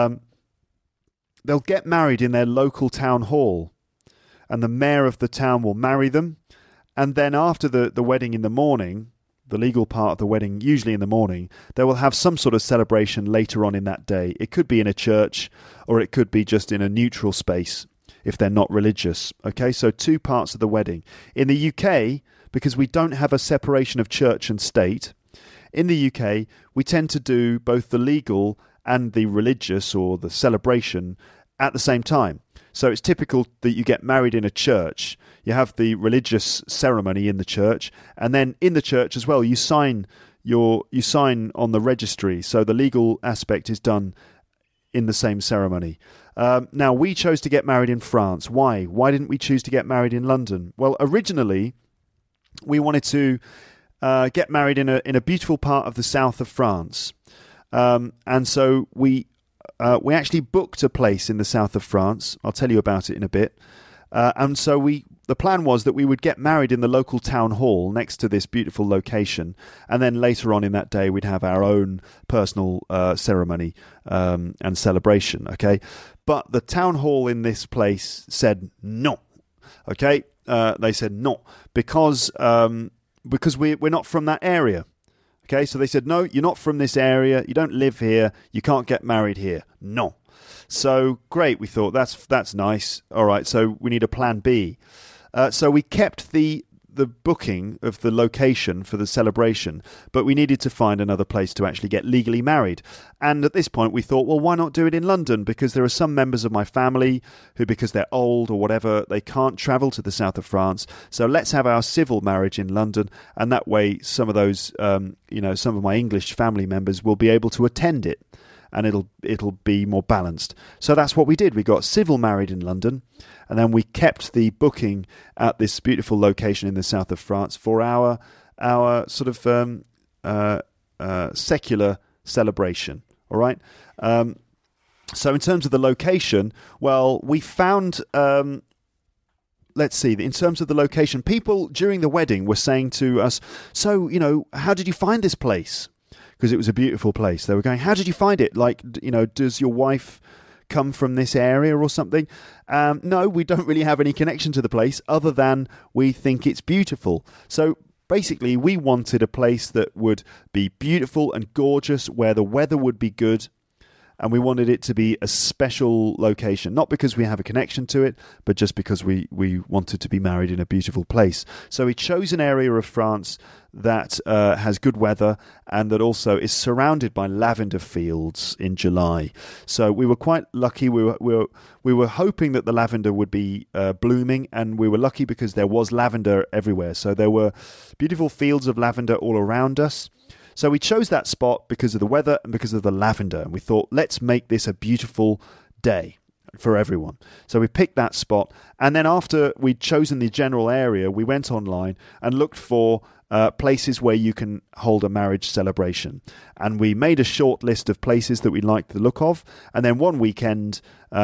get married in their local town hall, and the mayor of the town will marry them. And then after the wedding in the morning, the legal part of the wedding, usually in the morning, they will have some sort of celebration later on in that day. It could be in a church, or it could be just in a neutral space if they're not religious. Okay, so two parts of the wedding. In the UK, because we don't have a separation of church and state, in the UK, we tend to do both the legal and the religious, or the celebration, at the same time. So it's typical that you get married in a church, you have the religious ceremony in the church, and then in the church as well, you sign on the registry. So the legal aspect is done in the same ceremony. Now, we chose to get married in France. Why? Why didn't we choose to get married in London? Well, originally, we wanted to get married in a beautiful part of the south of France. And so we actually booked a place in the south of France. I'll tell you about it in a bit. And so the plan was that we would get married in the local town hall next to this beautiful location, and then later on in that day we'd have our own personal ceremony and celebration. Okay, but the town hall in this place said no. Okay, they said no because we're not from that area. Okay, so they said no, you're not from this area, you don't live here, you can't get married here. No. So great, we thought that's nice. All right, so we need a plan B. So we kept the booking of the location for the celebration, but we needed to find another place to actually get legally married. And at this point we thought, well, why not do it in London? Because there are some members of my family who, because they're old or whatever, they can't travel to the south of France. So let's have our civil marriage in London, and that way some of those, some of my English family members will be able to attend it, and it'll be more balanced. So that's what we did. We got civil married in London, and then we kept the booking at this beautiful location in the south of France for our sort of secular celebration. All right. So in terms of the location, well, we found. Let's see. In terms of the location, people during the wedding were saying to us, "So, how did you find this place?" Because it was a beautiful place. They were going, how did you find it? Like, does your wife come from this area or something? No, we don't really have any connection to the place other than we think it's beautiful. So basically, we wanted a place that would be beautiful and gorgeous, where the weather would be good, and we wanted it to be a special location, not because we have a connection to it, but just because we wanted to be married in a beautiful place. So we chose an area of France that has good weather and that also is surrounded by lavender fields in July. So we were quite lucky. We were hoping that the lavender would be blooming, and we were lucky because there was lavender everywhere. So there were beautiful fields of lavender all around us. So we chose that spot because of the weather and because of the lavender. And we thought, let's make this a beautiful day for everyone. So we picked that spot. And then after we'd chosen the general area, we went online and looked for places where you can hold a marriage celebration. And we made a short list of places that we liked the look of. And then one weekend,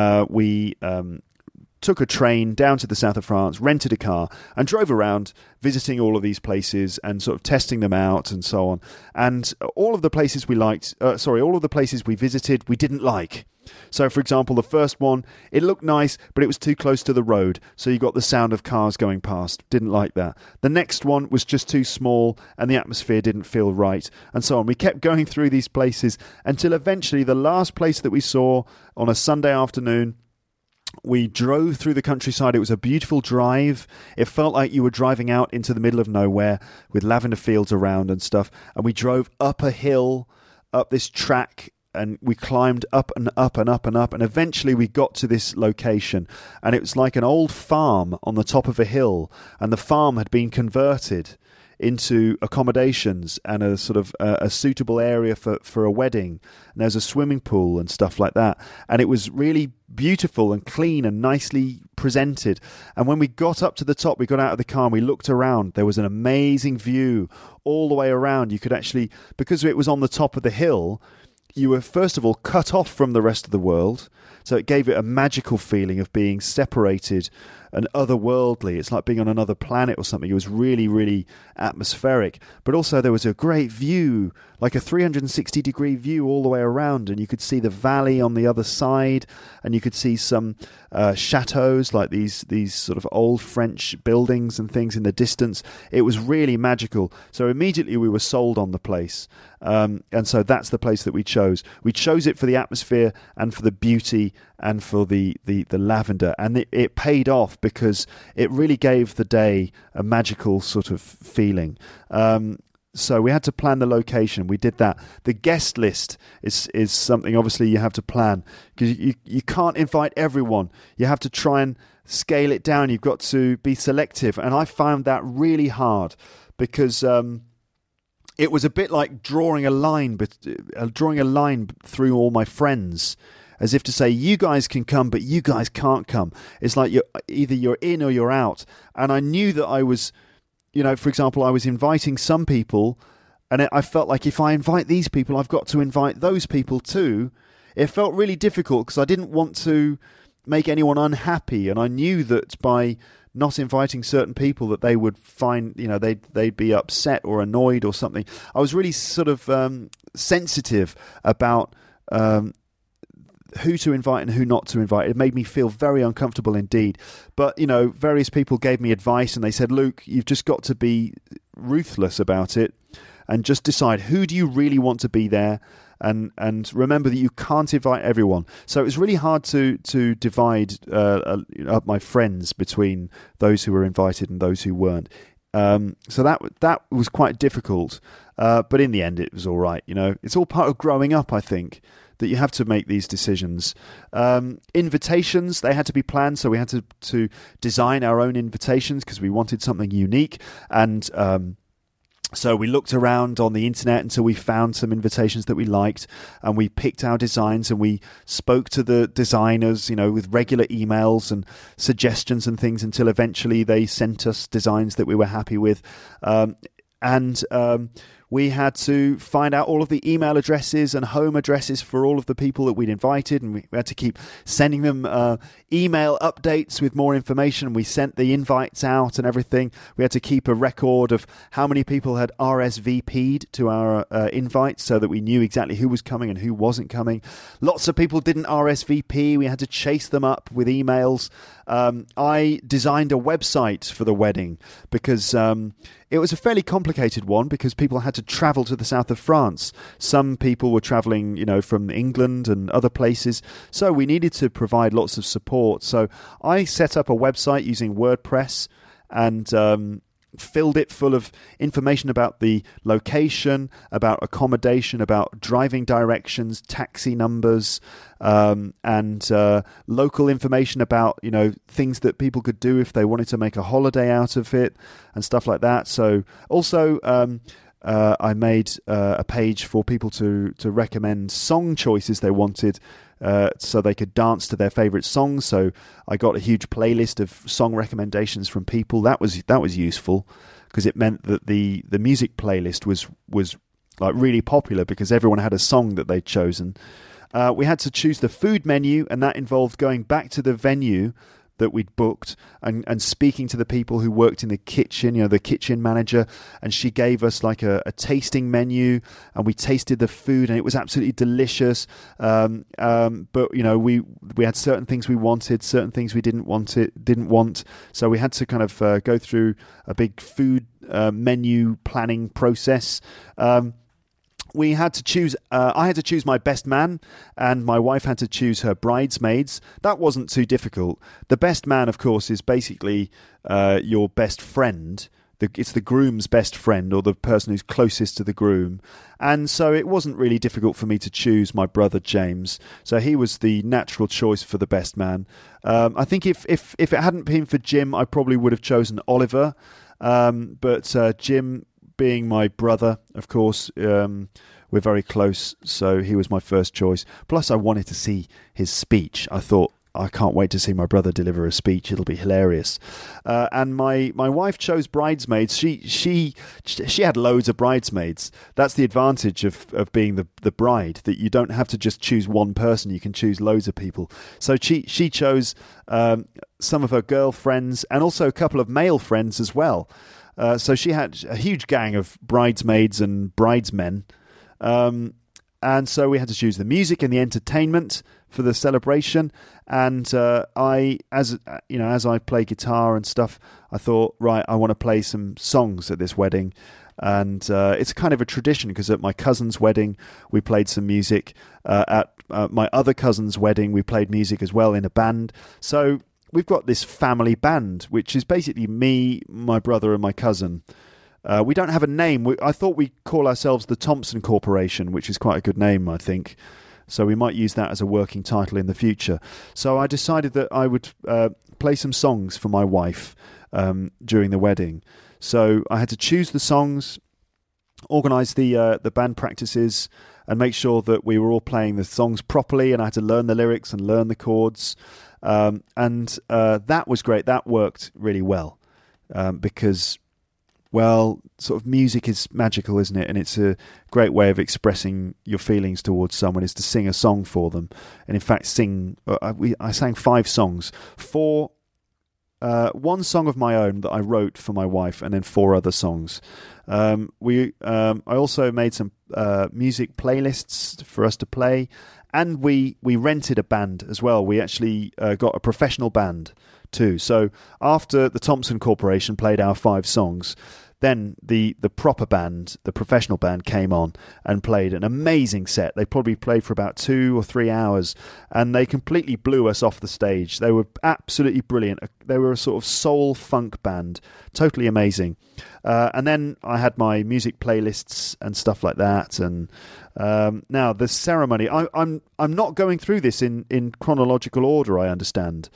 we took a train down to the south of France, rented a car, and drove around visiting all of these places and sort of testing them out and so on. And all of the places all of the places we visited, we didn't like. So, for example, the first one, it looked nice, but it was too close to the road, so you got the sound of cars going past. Didn't like that. The next one was just too small, and the atmosphere didn't feel right, and so on. We kept going through these places until eventually the last place that we saw on a Sunday afternoon, we drove through the countryside. It was a beautiful drive. It felt like you were driving out into the middle of nowhere with lavender fields around and stuff. And we drove up a hill, up this track, and we climbed up and up and up and up. And eventually we got to this location. And it was like an old farm on the top of a hill. And the farm had been converted into accommodations and a sort of a suitable area for a wedding. And there's a swimming pool and stuff like that. And it was really beautiful and clean and nicely presented. And when we got up to the top, we got out of the car and we looked around. There was an amazing view all the way around. You could actually, because it was on the top of the hill, you were first of all cut off from the rest of the world. So it gave it a magical feeling of being separated and otherworldly. It's like being on another planet or something. It was really, really atmospheric. But also there was a great view, like a 360-degree view all the way around. And you could see the valley on the other side. And you could see some chateaus, like these sort of old French buildings and things in the distance. It was really magical. So immediately we were sold on the place. And so that's the place that we chose. We chose it for the atmosphere and for the beauty and for the lavender. And it paid off because it really gave the day a magical sort of feeling. So we had to plan the location. We did that. The guest list is something obviously you have to plan because you can't invite everyone. You have to try and scale it down. You've got to be selective. And I found that really hard because it was a bit like drawing a line through all my friends, as if to say, you guys can come, but you guys can't come. It's like you're in or you're out. And I knew that I was, for example, I was inviting some people And I felt like if I invite these people, I've got to invite those people too. It felt really difficult because I didn't want to make anyone unhappy, and I knew that by not inviting certain people that they would find, they'd be upset or annoyed or something. I was really sort of sensitive about who to invite and who not to invite. It made me feel very uncomfortable indeed. But, various people gave me advice and they said, Luke, you've just got to be ruthless about it and just decide who do you really want to be there. And remember that you can't invite everyone. So it was really hard to divide up my friends between those who were invited and those who weren't. So that was quite difficult. But in the end, it was all right. It's all part of growing up, I think, that you have to make these decisions. Invitations, they had to be planned. So we had to design our own invitations because we wanted something unique. And so we looked around on the internet until we found some invitations that we liked, and we picked our designs and we spoke to the designers, with regular emails and suggestions and things until eventually they sent us designs that we were happy with. We had to find out all of the email addresses and home addresses for all of the people that we'd invited, and we had to keep sending them email updates with more information. We sent the invites out and everything. We had to keep a record of how many people had RSVP'd to our invites so that we knew exactly who was coming and who wasn't coming. Lots of people didn't RSVP. We had to chase them up with emails. I designed a website for the wedding because it was a fairly complicated one because people had to travel to the south of France. Some people were traveling, from England and other places. So we needed to provide lots of support. So I set up a website using WordPress and filled it full of information about the location, about accommodation, about driving directions, taxi numbers, and local information about, things that people could do if they wanted to make a holiday out of it and stuff like that. So also I made a page for people to recommend song choices they wanted so they could dance to their favourite songs. So I got a huge playlist of song recommendations from people. That was useful because it meant that the music playlist was like really popular because everyone had a song that they'd chosen. We had to choose the food menu, and that involved going back to the venue that we'd booked and speaking to the people who worked in the kitchen, the kitchen manager, and she gave us like a tasting menu, and we tasted the food and it was absolutely delicious. But we had certain things we wanted, certain things we didn't want. So we had to kind of go through a big food menu planning process. We had to choose. I had to choose my best man, and my wife had to choose her bridesmaids. That wasn't too difficult. The best man, of course, is basically your best friend. It's the groom's best friend, or the person who's closest to the groom. And so it wasn't really difficult for me to choose my brother James. So he was the natural choice for the best man. I think if it hadn't been for Jim, I probably would have chosen Oliver. But Jim, being my brother, of course, we're very close, so he was my first choice. Plus, I wanted to see his speech. I thought, I can't wait to see my brother deliver a speech. It'll be hilarious. And my wife chose bridesmaids. She had loads of bridesmaids. That's the advantage of being the bride, that you don't have to just choose one person. You can choose loads of people. So she chose some of her girlfriends and also a couple of male friends as well. So she had a huge gang of bridesmaids and bridesmen. And so we had to choose the music and the entertainment for the celebration. And as I play guitar and stuff, I thought, right, I want to play some songs at this wedding. And it's kind of a tradition because at my cousin's wedding, we played some music. At my other cousin's wedding, we played music as well in a band. So we've got this family band, which is basically me, my brother, and my cousin. We don't have a name. I thought we'd call ourselves the Thompson Corporation, which is quite a good name, I think. So we might use that as a working title in the future. So I decided that I would play some songs for my wife during the wedding. So I had to choose the songs, organise the band practices, and make sure that we were all playing the songs properly. And I had to learn the lyrics and learn the chords. And that was great. That worked really well because well, sort of music is magical, isn't it? And it's a great way of expressing your feelings towards someone is to sing a song for them. And in fact, I sang 5 songs. 1 song of my own that I wrote for my wife, and then 4 other songs. I also made some music playlists for us to play, and we rented a band as well. We actually got a professional band too. So after the Thompson Corporation played our 5 songs, then the proper band, the professional band, came on and played an amazing set. They probably played for about 2 or 3 hours, and they completely blew us off the stage. They were absolutely brilliant. They were a sort of soul funk band, totally amazing. And then I had my music playlists and stuff like that. And now the ceremony, I'm not going through this in chronological order, I understand.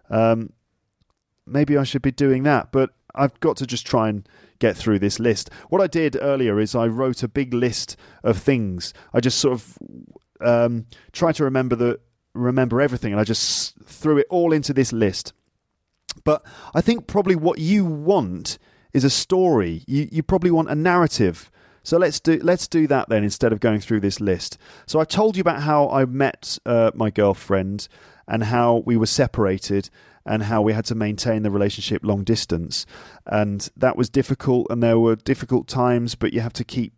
Maybe I should be doing that, but I've got to just try and get through this list. What I did earlier is I wrote a big list of things. I just sort of tried to remember everything, and I just threw it all into this list. But I think probably what you want is a story. You probably want a narrative. So let's do that then instead of going through this list. So I told you about how I met my girlfriend and how we were separated and how we had to maintain the relationship long distance. And that was difficult, and there were difficult times, but you have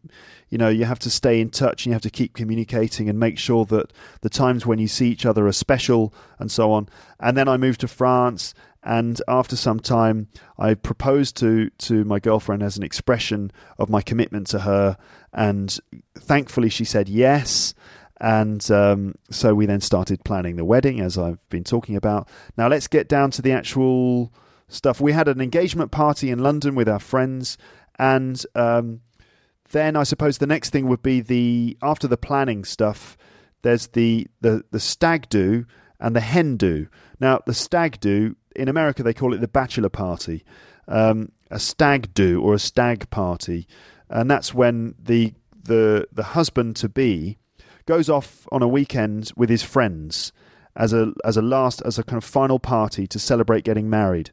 to stay in touch, and you have to keep communicating and make sure that the times when you see each other are special and so on. And then I moved to France, and after some time I proposed to my girlfriend as an expression of my commitment to her, and thankfully she said yes. And so we then started planning the wedding, as I've been talking about. Now let's get down to the actual stuff. We had an engagement party in London with our friends, and then I suppose the next thing would be after the planning stuff, there's the stag do and the hen do. Now the stag do, in America they call it the bachelor party, a stag do or a stag party, and that's when the husband to be goes off on a weekend with his friends as a kind of final party to celebrate getting married.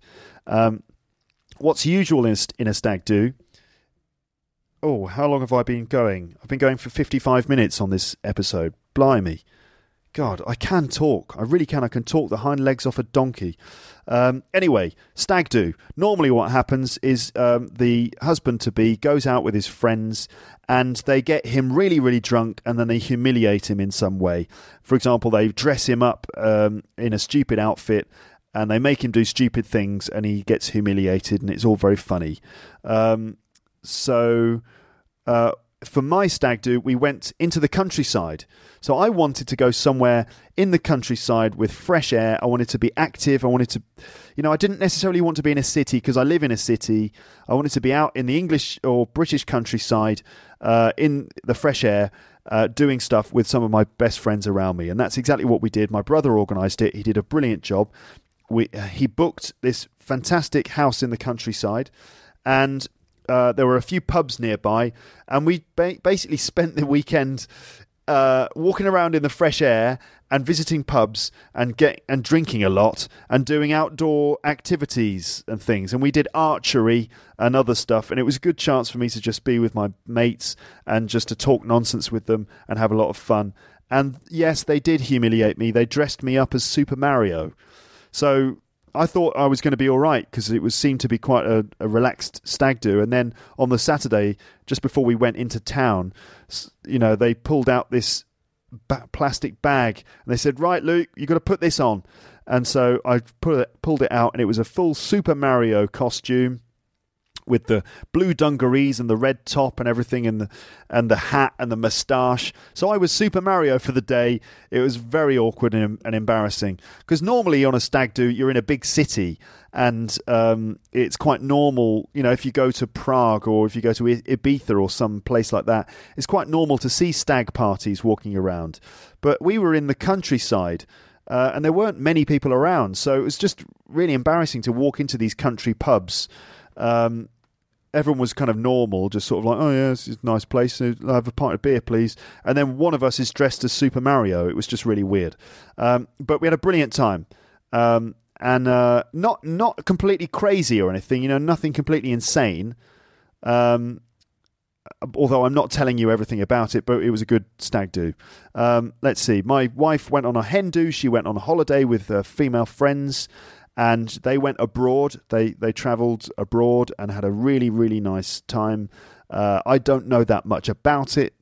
What's usual in a stag do? Oh, how long have I been going? I've been going for 55 minutes on this episode. Blimey. God, I can talk. I really can. I can talk the hind legs off a donkey. Anyway, stag do. Normally what happens is the husband-to-be goes out with his friends and they get him really, really drunk, and then they humiliate him in some way. For example, they dress him up in a stupid outfit and they make him do stupid things, and he gets humiliated, and it's all very funny. For my stag do, we went into the countryside. So I wanted to go somewhere in the countryside with fresh air. I wanted to be active. I wanted to, I didn't necessarily want to be in a city because I live in a city. I wanted to be out in the English or British countryside in the fresh air, doing stuff with some of my best friends around me. And that's exactly what we did. My brother organised it. He did a brilliant job. He booked this fantastic house in the countryside, and there were a few pubs nearby, and we basically spent the weekend walking around in the fresh air and visiting pubs and drinking a lot and doing outdoor activities and things. And we did archery and other stuff, and it was a good chance for me to just be with my mates and just to talk nonsense with them and have a lot of fun. And yes, they did humiliate me. They dressed me up as Super Mario. So I thought I was going to be all right because it seemed to be quite a relaxed stag do. And then on the Saturday, just before we went into town, they pulled out this plastic bag and they said, "Right, Luke, you've got to put this on." And so I pulled it out, and it was a full Super Mario costume with the blue dungarees and the red top and everything, and the hat and the moustache. So I was Super Mario for the day. It was very awkward and embarrassing, because normally on a stag do you're in a big city, and it's quite normal, if you go to Prague or if you go to Ibiza or some place like that, it's quite normal to see stag parties walking around. But we were in the countryside, and there weren't many people around, so it was just really embarrassing to walk into these country pubs. Everyone was kind of normal, just sort of like, "Oh yeah, this is a nice place, I'll have a pint of beer, please." And then one of us is dressed as Super Mario. It was just really weird. But we had a brilliant time. And not completely crazy or anything, nothing completely insane. Although I'm not telling you everything about it, but it was a good stag do. Let's see. My wife went on a hen do. She went on a holiday with female friends, and they went abroad. They travelled abroad and had a really, really nice time. I don't know that much about it.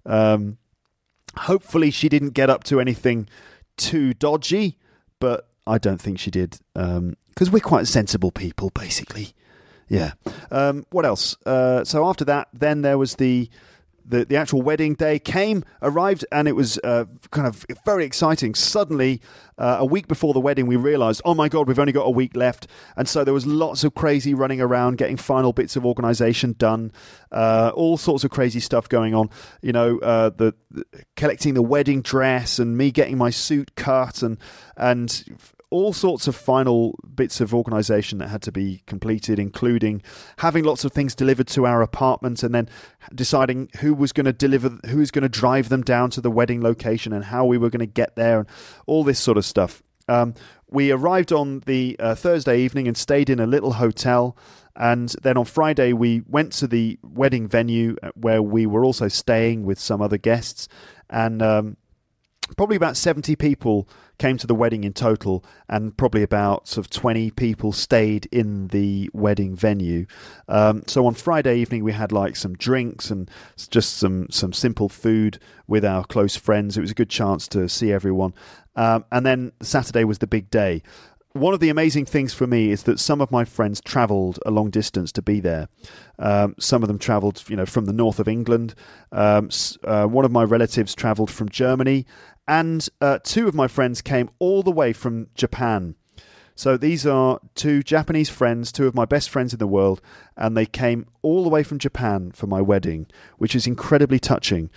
Hopefully she didn't get up to anything too dodgy, but I don't think she did, because we're quite sensible people, basically. Yeah. What else? So after that, then there was the actual wedding day arrived, and it was kind of very exciting. Suddenly, a week before the wedding, we realised, oh my God, we've only got a week left. And so there was lots of crazy running around, getting final bits of organisation done, all sorts of crazy stuff going on. You know, the collecting the wedding dress and me getting my suit cut and all sorts of final bits of organisation that had to be completed, including having lots of things delivered to our apartment and then deciding who was going to drive them down to the wedding location and how we were going to get there and all this sort of stuff. We arrived on the Thursday evening and stayed in a little hotel. And then on Friday, we went to the wedding venue where we were also staying with some other guests. And probably about 70 people came to the wedding in total, and probably about sort of 20 people stayed in the wedding venue. So on Friday evening, we had like some drinks and just some simple food with our close friends. It was a good chance to see everyone. And then Saturday was the big day. One of the amazing things for me is that some of my friends travelled a long distance to be there. Some of them travelled, from the north of England. One of my relatives travelled from Germany, and two of my friends came all the way from Japan. So these are two Japanese friends, two of my best friends in the world, and they came all the way from Japan for my wedding, which is incredibly touching.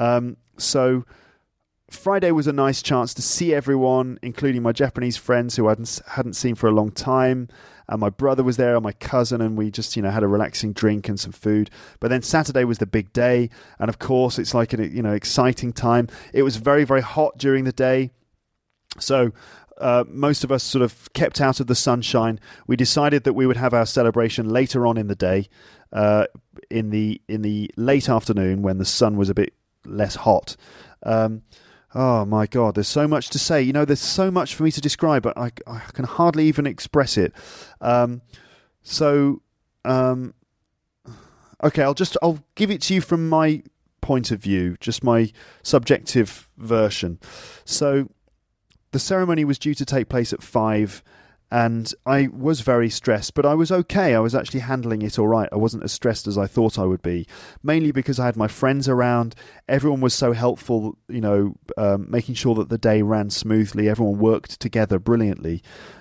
So Friday was a nice chance to see everyone, including my Japanese friends who I hadn't seen for a long time. And my brother was there, and my cousin, and we just, had a relaxing drink and some food. But then Saturday was the big day, and of course, it's like an exciting time. It was very, very hot during the day, so most of us sort of kept out of the sunshine. We decided that we would have our celebration later on in the day, in the late afternoon when the sun was a bit less hot. Oh my God, there's so much to say. There's so much for me to describe, but I can hardly even express it. Okay, I'll give it to you from my point of view, just my subjective version. So the ceremony was due to take place at 5, and I was very stressed, but I was okay. I was actually handling it all right. I wasn't as stressed as I thought I would be, mainly because I had my friends around. Everyone was so helpful, making sure that the day ran smoothly. Everyone worked together brilliantly.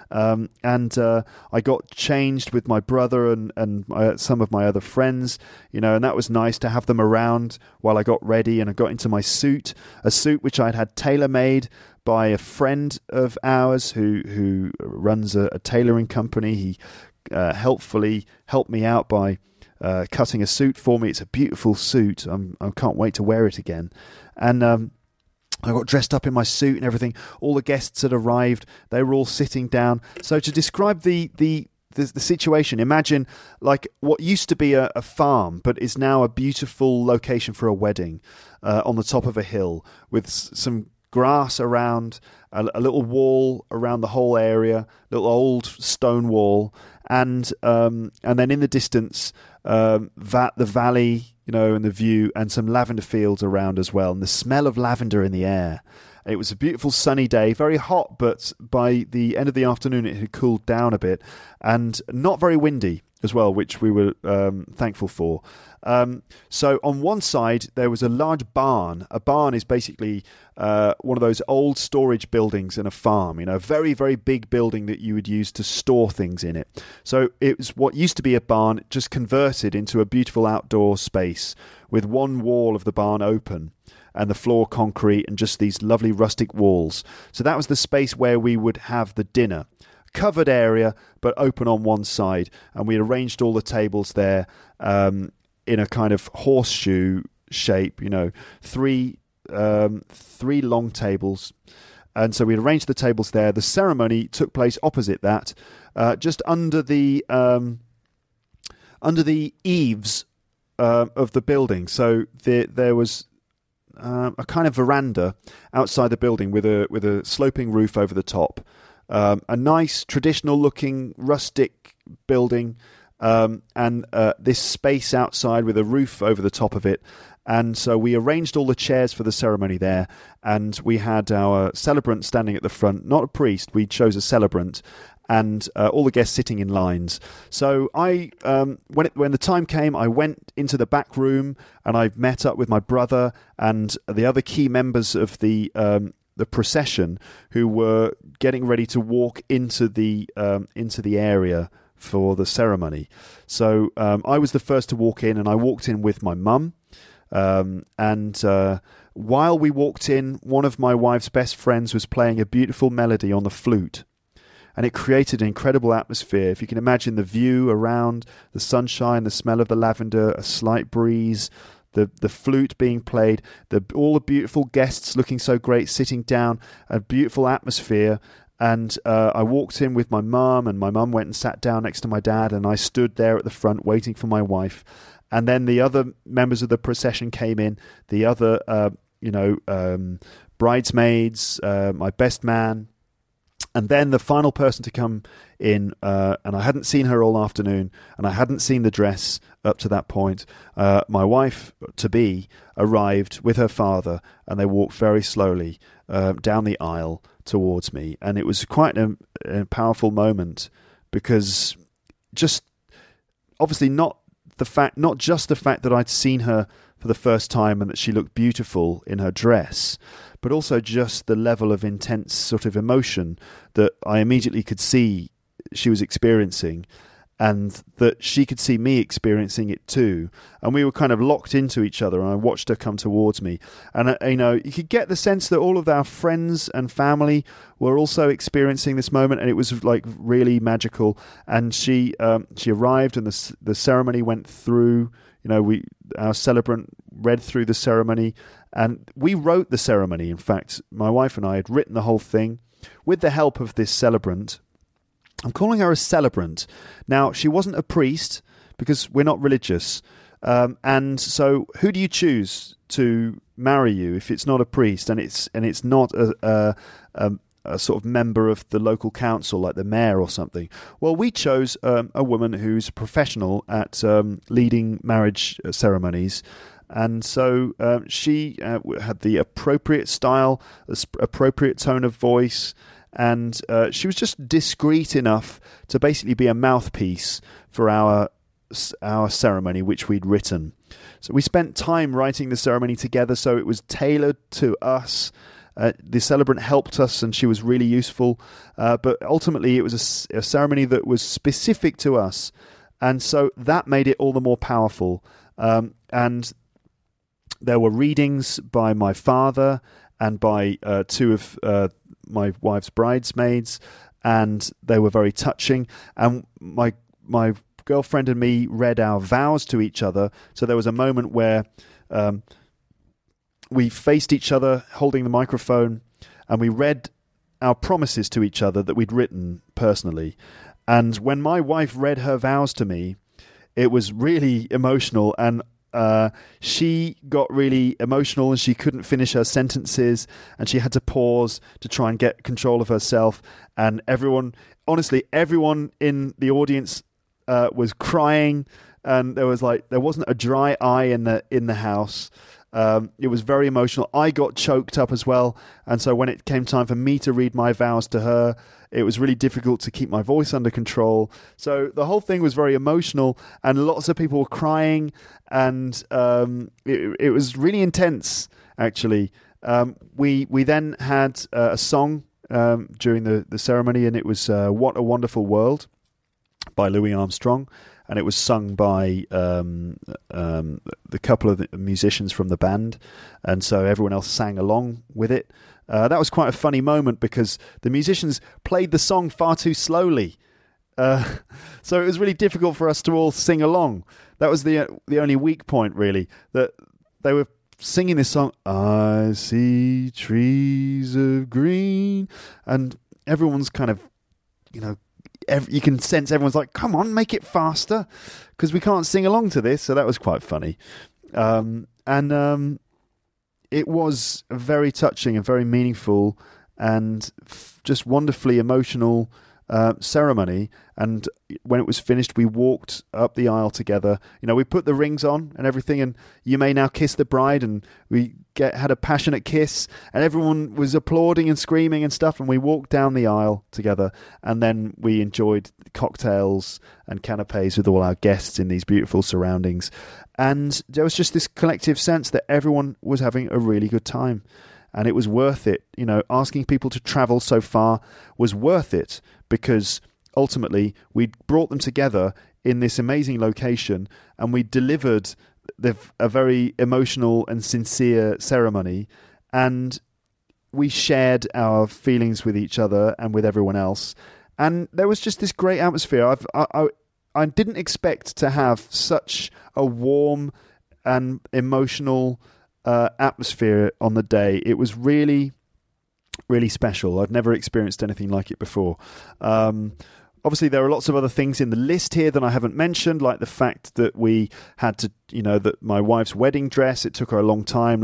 And I got changed with my brother and some of my other friends, and that was nice to have them around while I got ready, and I got into my suit, a suit which I'd had tailor-made by a friend of ours who runs a tailoring company. He helpfully helped me out by cutting a suit for me. It's a beautiful suit. I can't wait to wear it again. And I got dressed up in my suit and everything. All the guests had arrived. They were all sitting down. So to describe the situation, imagine like what used to be a farm, but is now a beautiful location for a wedding on the top of a hill with some grass around, a little wall around the whole area, little old stone wall, and then in the distance, the valley, and the view, and some lavender fields around as well, and the smell of lavender in the air. It was a beautiful sunny day, very hot, but by the end of the afternoon it had cooled down a bit, and not very windy as well, which we were thankful for. So on one side there was a large barn. A barn is basically one of those old storage buildings in a farm, a very, very big building that you would use to store things in it. So it was what used to be a barn, just converted into a beautiful outdoor space with one wall of the barn open and the floor concrete and just these lovely rustic walls. So that was the space where we would have the dinner. Covered area, but open on one side. And we arranged all the tables there in a kind of horseshoe shape, three long tables. And so we arranged the tables there. The ceremony took place opposite that, just under the eaves of the building. So there was a kind of veranda outside the building with a sloping roof over the top. A nice traditional-looking rustic building, and this space outside with a roof over the top of it. And so we arranged all the chairs for the ceremony there, and we had our celebrant standing at the front, not a priest, we chose a celebrant, and all the guests sitting in lines. So I, when the time came, I went into the back room, and I met up with my brother and the other key members of the procession who were getting ready to walk into the area for the ceremony. So I was the first to walk in, and I walked in with my mum. And while we walked in, one of my wife's best friends was playing a beautiful melody on the flute. And it created an incredible atmosphere. If you can imagine the view around, the sunshine, the smell of the lavender, a slight breeze, the flute being played, all the beautiful guests looking so great, sitting down, a beautiful atmosphere. And I walked in with my mum, and my mum went and sat down next to my dad, and I stood there at the front waiting for my wife. And then the other members of the procession came in, the other, bridesmaids, my best man. And then the final person to come in, and I hadn't seen her all afternoon, and I hadn't seen the dress up to that point. My wife-to-be arrived with her father, and they walked very slowly down the aisle towards me. And it was quite a powerful moment, because just obviously not just the fact that I'd seen her for the first time and that she looked beautiful in her dress, but also just the level of intense sort of emotion that I immediately could see she was experiencing, and that she could see me experiencing it too. And we were kind of locked into each other, and I watched her come towards me. And, you could get the sense that all of our friends and family were also experiencing this moment, and it was like really magical. And she arrived, and the ceremony went through. Our celebrant read through the ceremony, and we wrote the ceremony. In fact, my wife and I had written the whole thing with the help of this celebrant. I'm calling her a celebrant. Now, she wasn't a priest, because we're not religious. And so who do you choose to marry you if it's not a priest, and it's not a sort of member of the local council like the mayor or something? Well, we chose a woman who's a professional at leading marriage ceremonies. And so she had the appropriate style, appropriate tone of voice, and she was just discreet enough to basically be a mouthpiece for our ceremony, which we'd written. So we spent time writing the ceremony together, so it was tailored to us. The celebrant helped us, and she was really useful. But ultimately, it was a ceremony that was specific to us, and so that made it all the more powerful. And there were readings by my father and by two of my wife's bridesmaids, and they were very touching. And my girlfriend and me read our vows to each other. So there was a moment where we faced each other holding the microphone, and we read our promises to each other that we'd written personally. And when my wife read her vows to me, it was really emotional, and she got really emotional, and she couldn't finish her sentences, and she had to pause to try and get control of herself. And everyone in the audience was crying, and there wasn't a dry eye in the house. It was very emotional. I got choked up as well, and so when it came time for me to read my vows to her, it was really difficult to keep my voice under control. So the whole thing was very emotional, and lots of people were crying, and it was really intense, actually. We then had a song during the ceremony, and it was What a Wonderful World by Louis Armstrong. And it was sung by the couple of the musicians from the band, and so everyone else sang along with it. That was quite a funny moment, because the musicians played the song far too slowly, so it was really difficult for us to all sing along. That was the only weak point, really, that they were singing this song, I see trees of green, and everyone's kind of, you can sense everyone's like, come on, make it faster, because we can't sing along to this. So that was quite funny. It was very touching and very meaningful and just wonderfully emotional ceremony. And when it was finished, we walked up the aisle together. We put the rings on and everything, and you may now kiss the bride, and we had a passionate kiss, and everyone was applauding and screaming and stuff, and we walked down the aisle together, and then we enjoyed cocktails and canapes with all our guests in these beautiful surroundings. And there was just this collective sense that everyone was having a really good time. And it was worth it. Asking people to travel so far was worth it, because ultimately we brought them together in this amazing location, and we delivered a very emotional and sincere ceremony, and we shared our feelings with each other and with everyone else. And there was just this great atmosphere. I didn't expect to have such a warm and emotional atmosphere on the day. It was really, really special. I've never experienced anything like it before. Obviously, there are lots of other things in the list here that I haven't mentioned, like the fact that we had to, that my wife's wedding dress, it took her a long time.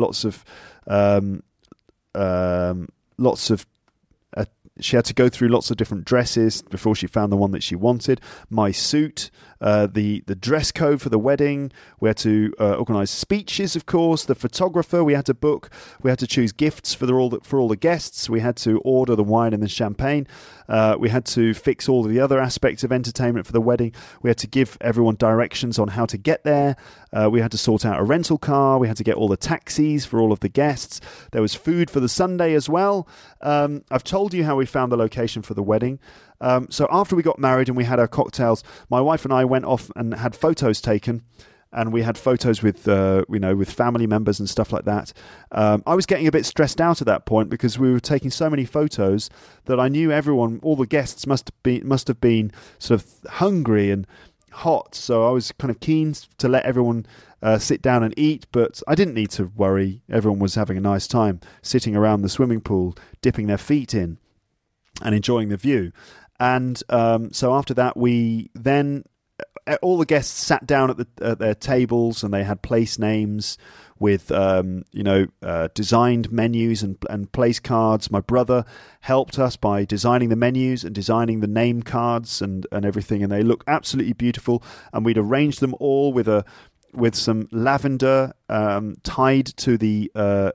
She had to go through lots of different dresses before she found the one that she wanted. My suit, the dress code for the wedding. We had to organise speeches, of course. The photographer we had to book. We had to choose gifts for all the guests. We had to order the wine and the champagne. We had to fix all the other aspects of entertainment for the wedding. We had to give everyone directions on how to get there. We had to sort out a rental car. We had to get all the taxis for all of the guests. There was food for the Sunday as well. I've told you how we found the location for the wedding. So after we got married and we had our cocktails, my wife and I went off and had photos taken. And we had photos with, with family members and stuff like that. I was getting a bit stressed out at that point because we were taking so many photos that I knew everyone, all the guests must have been sort of hungry and hot. So I was kind of keen to let everyone sit down and eat, but I didn't need to worry. Everyone was having a nice time sitting around the swimming pool, dipping their feet in and enjoying the view. And so after that, we then... all the guests sat down at their tables, and they had place names with designed menus and place cards. My brother helped us by designing the menus and designing the name cards and everything, and they look absolutely beautiful. And we'd arranged them all with some lavender tied to the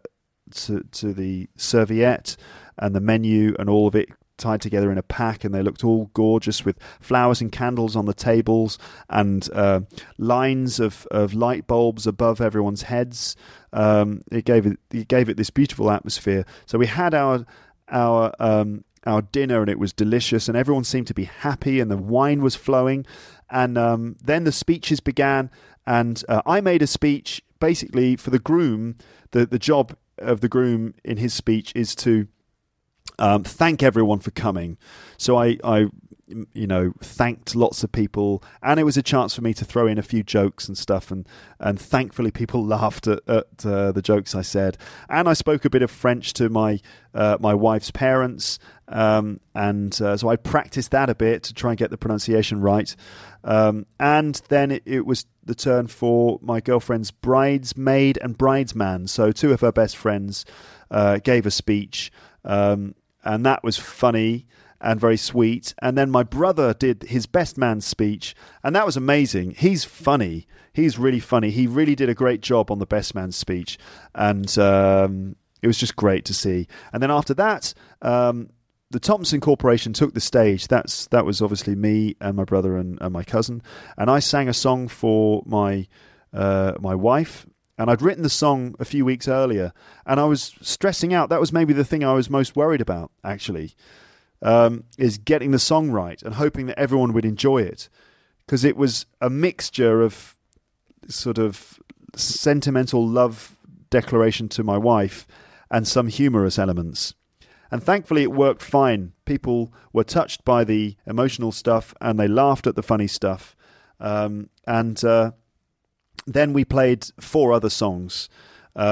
serviette and the menu, and all of it tied together in a pack, and they looked all gorgeous with flowers and candles on the tables and lines of light bulbs above everyone's heads. It gave it this beautiful atmosphere. So we had our dinner, and it was delicious, and everyone seemed to be happy, and the wine was flowing. And then the speeches began, and I made a speech basically for the groom. The job of the groom in his speech is to thank everyone for coming. So I thanked lots of people, and it was a chance for me to throw in a few jokes and stuff, and thankfully people laughed at the jokes I said. And I spoke a bit of French to my wife's parents, so I practiced that a bit to try and get the pronunciation right. And then it was the turn for my girlfriend's bridesmaid and bridesman. So two of her best friends gave a speech, and that was funny and very sweet. And then my brother did his best man's speech, and that was amazing. He's funny. He's really funny. He really did a great job on the best man's speech, and it was just great to see. And then after that, the Thompson Corporation took the stage. That was obviously me and my brother and my cousin, and I sang a song for my wife. And I'd written the song a few weeks earlier, and I was stressing out. That was maybe the thing I was most worried about, actually, is getting the song right and hoping that everyone would enjoy it. Because it was a mixture of sort of sentimental love declaration to my wife and some humorous elements. And thankfully it worked fine. People were touched by the emotional stuff, and they laughed at the funny stuff. Then we played 4 other songs,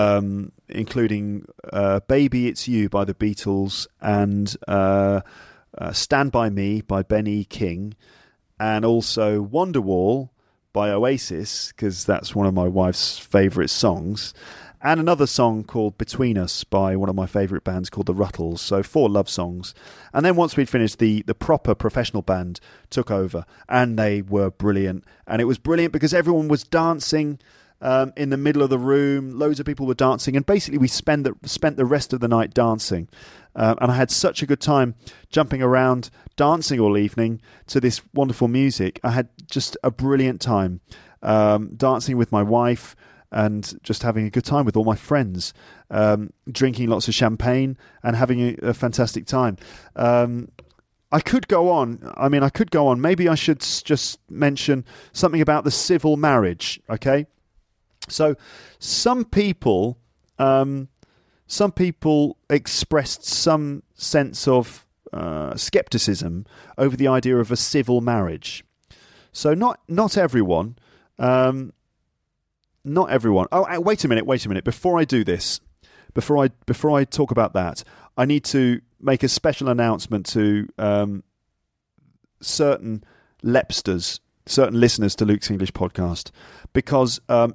including Baby It's You by the Beatles, and Stand By Me by Ben E. King, and also Wonderwall by Oasis, because that's one of my wife's favourite songs, and another song called Between Us by one of my favourite bands called The Ruttles. So 4 love songs. And then once we'd finished, the proper professional band took over, and they were brilliant. And it was brilliant because everyone was dancing in the middle of the room. Loads of people were dancing, and basically we spent the rest of the night dancing. And I had such a good time jumping around, dancing all evening to this wonderful music. I had just a brilliant time dancing with my wife and just having a good time with all my friends, drinking lots of champagne and having a fantastic time. I could go on. Maybe I should just mention something about the civil marriage, okay? So some people expressed some sense of skepticism over the idea of a civil marriage. So not everyone. Not everyone. Oh, wait a minute. Before I do this, before I talk about that, I need to make a special announcement to certain Lepsters, certain listeners to Luke's English podcast, because at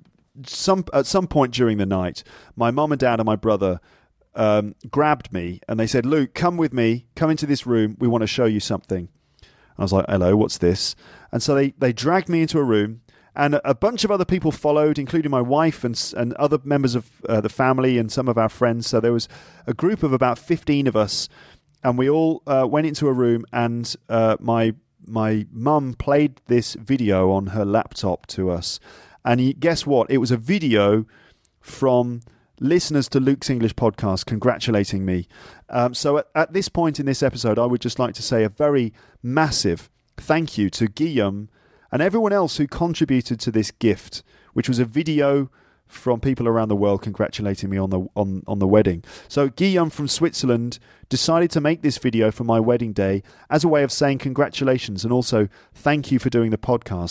some point during the night, my mum and dad and my brother grabbed me and they said, "Luke, come with me. Come into this room. We want to show you something." I was like, "Hello, what's this?" And so they dragged me into a room. And a bunch of other people followed, including my wife and other members of the family and some of our friends. So there was a group of about 15 of us, and we all went into a room, and my mum played this video on her laptop to us. And guess what? It was a video from listeners to Luke's English podcast congratulating me. So at this point in this episode, I would just like to say a very massive thank you to Guillaume and everyone else who contributed to this gift, which was a video from people around the world congratulating me on the wedding. So Guillaume from Switzerland decided to make this video for my wedding day as a way of saying congratulations and also thank you for doing the podcast.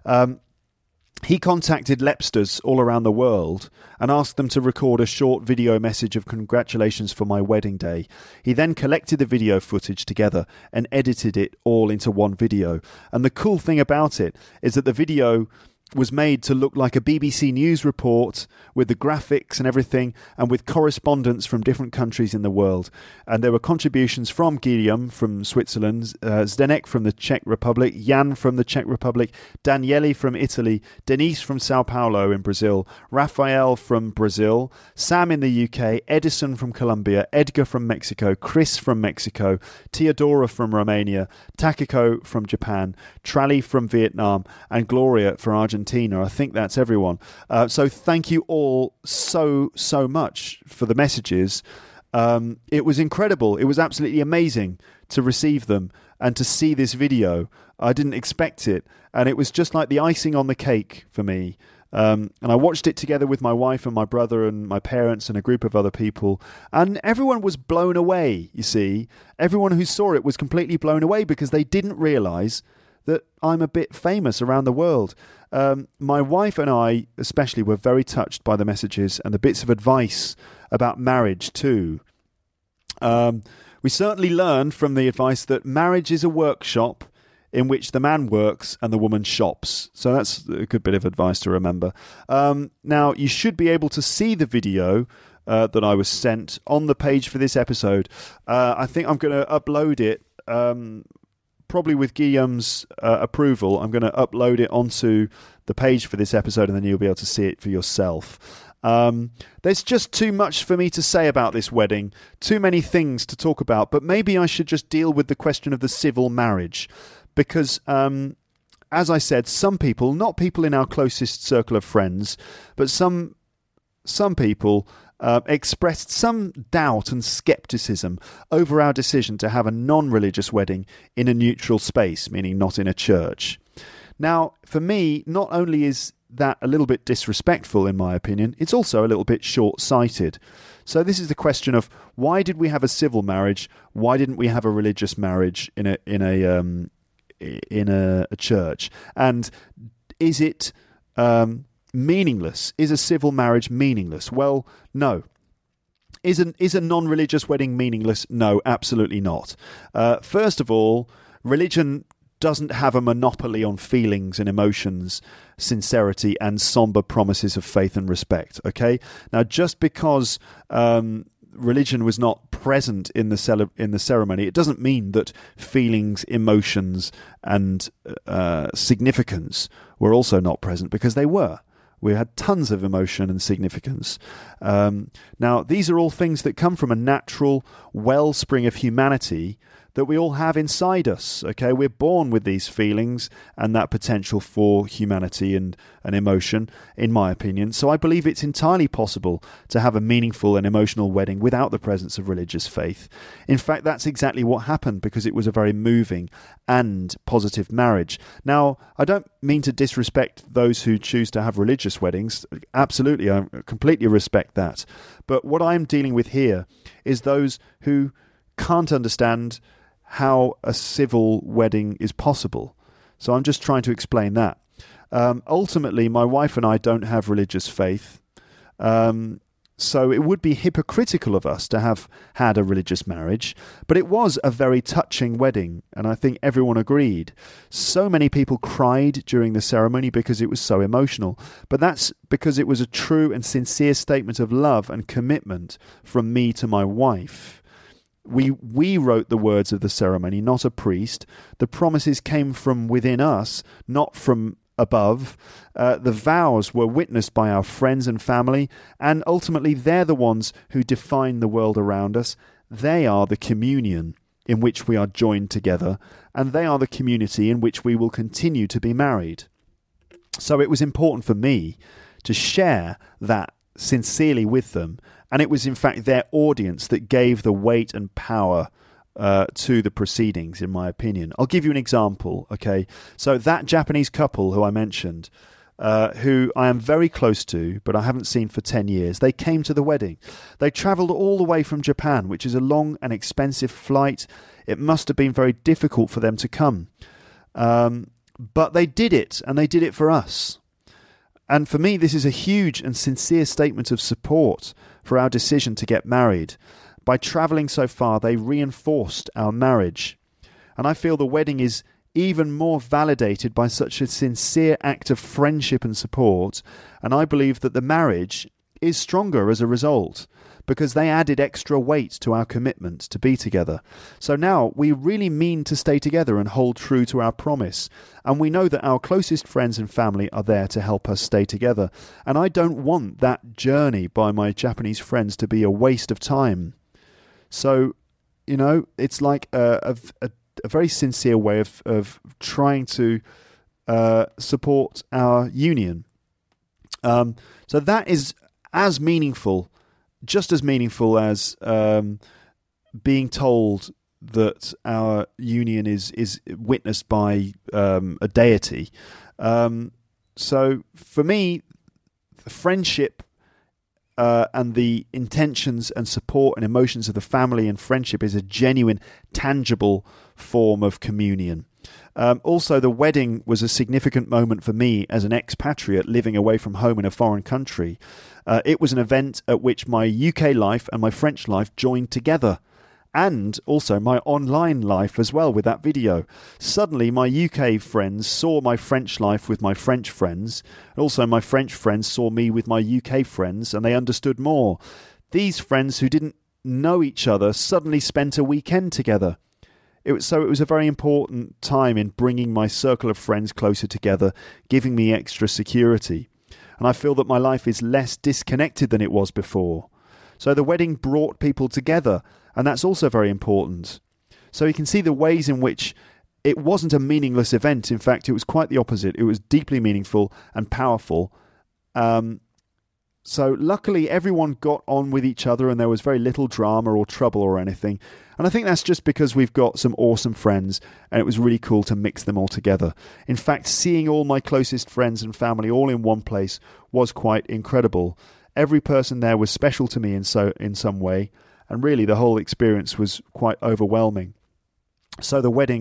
He contacted Lepsters all around the world and asked them to record a short video message of congratulations for my wedding day. He then collected the video footage together and edited it all into one video. And the cool thing about it is that the video was made to look like a BBC News report with the graphics and everything, and with correspondents from different countries in the world. And there were contributions from Guillaume from Switzerland, Zdenek from the Czech Republic, Jan from the Czech Republic, Daniele from Italy, Denise from Sao Paulo in Brazil, Raphael from Brazil, Sam in the UK, Edison from Colombia, Edgar from Mexico, Chris from Mexico, Teodora from Romania, Takiko from Japan, Trally from Vietnam, and Gloria from Argentina. I think that's everyone. So thank you all so much for the messages. It was incredible. It was absolutely amazing to receive them and to see this video. I didn't expect it. And it was just like the icing on the cake for me. And I watched it together with my wife and my brother and my parents and a group of other people. And everyone was blown away, you see. Everyone who saw it was completely blown away because they didn't realise that I'm a bit famous around the world. My wife and I especially were very touched by the messages and the bits of advice about marriage too. We certainly learned from the advice that marriage is a workshop in which the man works and the woman shops. So that's a good bit of advice to remember. Now, you should be able to see the video that I was sent on the page for this episode. I think I'm going to upload it probably with Guillaume's approval. I'm going to upload it onto the page for this episode, and then you'll be able to see it for yourself. There's just too much for me to say about this wedding, too many things to talk about, but maybe I should just deal with the question of the civil marriage, because as I said, some people, not people in our closest circle of friends, but some people expressed some doubt and scepticism over our decision to have a non-religious wedding in a neutral space, meaning not in a church. Now, for me, not only is that a little bit disrespectful, in my opinion, it's also a little bit short-sighted. So this is the question of, why did we have a civil marriage? Why didn't we have a religious marriage in a church? And is it meaningless? Is a civil marriage meaningless? Well, no. Is a non-religious wedding meaningless? No, absolutely not. First of all, religion doesn't have a monopoly on feelings and emotions, sincerity, and somber promises of faith and respect. Okay, now just because religion was not present in the ceremony, it doesn't mean that feelings, emotions, and significance were also not present, because they were. We had tons of emotion and significance. Now, these are all things that come from a natural wellspring of humanity that we all have inside us. Okay, we're born with these feelings and that potential for humanity and emotion, in my opinion. So I believe it's entirely possible to have a meaningful and emotional wedding without the presence of religious faith. In fact, that's exactly what happened, because it was a very moving and positive marriage. Now, I don't mean to disrespect those who choose to have religious weddings. Absolutely, I completely respect that. But what I'm dealing with here is those who can't understand how a civil wedding is possible. So I'm just trying to explain that. Ultimately, my wife and I don't have religious faith. So it would be hypocritical of us to have had a religious marriage. But it was a very touching wedding, and I think everyone agreed. So many people cried during the ceremony because it was so emotional. But that's because it was a true and sincere statement of love and commitment from me to my wife. We wrote the words of the ceremony, not a priest. The promises came from within us, not from above. The vows were witnessed by our friends and family, and ultimately they're the ones who define the world around us. They are the communion in which we are joined together, and they are the community in which we will continue to be married. So it was important for me to share that sincerely with them, and it was in fact their audience that gave the weight and power to the proceedings, in my opinion. I'll give you an example, okay? So that Japanese couple who I mentioned, who I am very close to, but I haven't seen for 10 years, they came to the wedding. They travelled all the way from Japan, which is a long and expensive flight. It must have been very difficult for them to come. But they did it, and they did it for us. And for me, this is a huge and sincere statement of support for our decision to get married. By travelling so far, they reinforced our marriage. And I feel the wedding is even more validated by such a sincere act of friendship and support. And I believe that the marriage is stronger as a result, because they added extra weight to our commitment to be together. So now we really mean to stay together and hold true to our promise. And we know that our closest friends and family are there to help us stay together. And I don't want that journey by my Japanese friends to be a waste of time. So, you know, it's like a very sincere way of trying to support our union. So that is as meaningful, just as meaningful as being told that our union is witnessed by a deity. So for me, friendship and the intentions and support and emotions of the family and friendship is a genuine, tangible form of communion. Also, the wedding was a significant moment for me as an expatriate living away from home in a foreign country. It was an event at which my UK life and my French life joined together, and also my online life as well with that video. Suddenly, my UK friends saw my French life with my French friends, and also my French friends saw me with my UK friends, and they understood more. These friends who didn't know each other suddenly spent a weekend together. It was a very important time in bringing my circle of friends closer together, giving me extra security. And I feel that my life is less disconnected than it was before. So the wedding brought people together, and that's also very important. So you can see the ways in which it wasn't a meaningless event. In fact, it was quite the opposite. It was deeply meaningful and powerful. So luckily everyone got on with each other, and there was very little drama or trouble or anything. And I think that's just because we've got some awesome friends, and it was really cool to mix them all together. In fact, seeing all my closest friends and family all in one place was quite incredible. Every person there was special to me in some way, and really the whole experience was quite overwhelming. So the wedding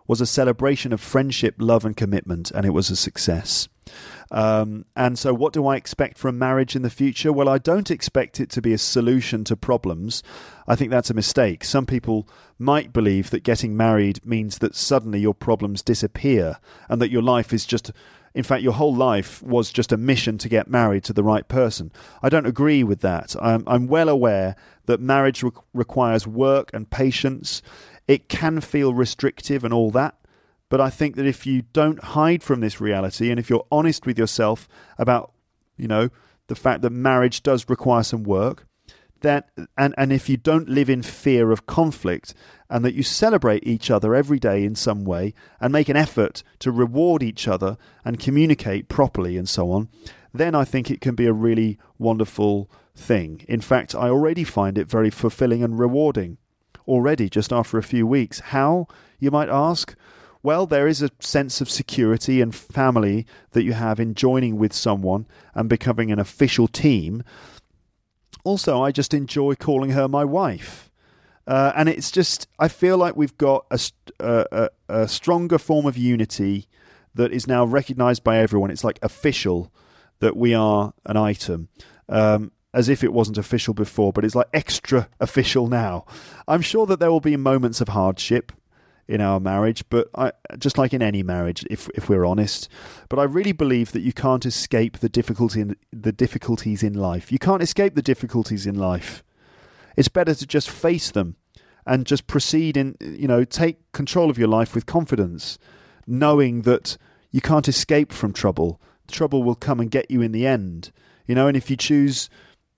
was a celebration of friendship, love and commitment, and it was a success. And so what do I expect from marriage in the future? Well, I don't expect it to be a solution to problems. I think that's a mistake. Some people might believe that getting married means that suddenly your problems disappear and that your life is just, in fact, your whole life was just a mission to get married to the right person. I don't agree with that. I'm well aware that marriage requires work and patience. It can feel restrictive and all that. But I think that if you don't hide from this reality and if you're honest with yourself about, the fact that marriage does require some work, and if you don't live in fear of conflict and that you celebrate each other every day in some way and make an effort to reward each other and communicate properly and so on, then I think it can be a really wonderful thing. In fact, I already find it very fulfilling and rewarding already just after a few weeks. How, you might ask? Well, there is a sense of security and family that you have in joining with someone and becoming an official team. Also, I just enjoy calling her my wife. And it's just, I feel like we've got a stronger form of unity that is now recognised by everyone. It's like official that we are an item. As if it wasn't official before, but it's like extra official now. I'm sure that there will be moments of hardship in our marriage, but just like in any marriage, if we're honest. But I really believe that you can't escape the difficulties in life. You can't escape the difficulties in life. It's better to just face them and just proceed and take control of your life with confidence, knowing that you can't escape from trouble. Trouble will come and get you in the end. And if you choose,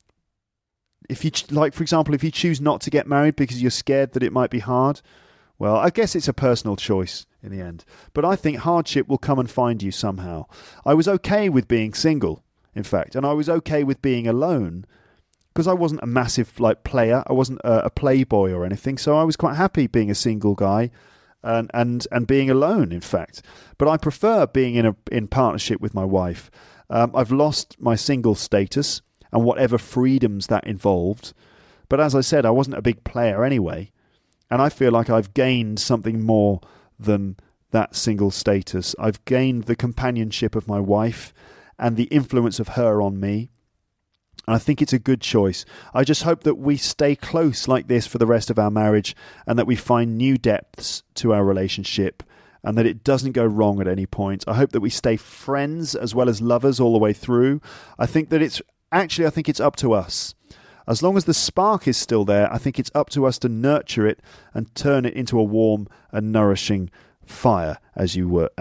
for example, if you choose not to get married because you're scared that it might be hard, well, I guess it's a personal choice in the end. But I think hardship will come and find you somehow. I was okay with being single, in fact, and I was okay with being alone because I wasn't a massive player. I wasn't a playboy or anything, so I was quite happy being a single guy and being alone, in fact. But I prefer being in partnership with my wife. I've lost my single status and whatever freedoms that involved. But as I said, I wasn't a big player anyway. And I feel like I've gained something more than that single status. I've gained the companionship of my wife and the influence of her on me. And I think it's a good choice. I just hope that we stay close like this for the rest of our marriage and that we find new depths to our relationship and that it doesn't go wrong at any point. I hope that we stay friends as well as lovers all the way through. I think it's up to us. As long as the spark is still there, I think it's up to us to nurture it and turn it into a warm and nourishing fire, as you were.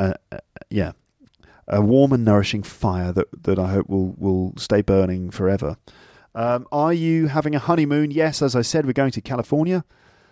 A warm and nourishing fire that I hope will stay burning forever. Are you having a honeymoon? Yes, as I said, we're going to California.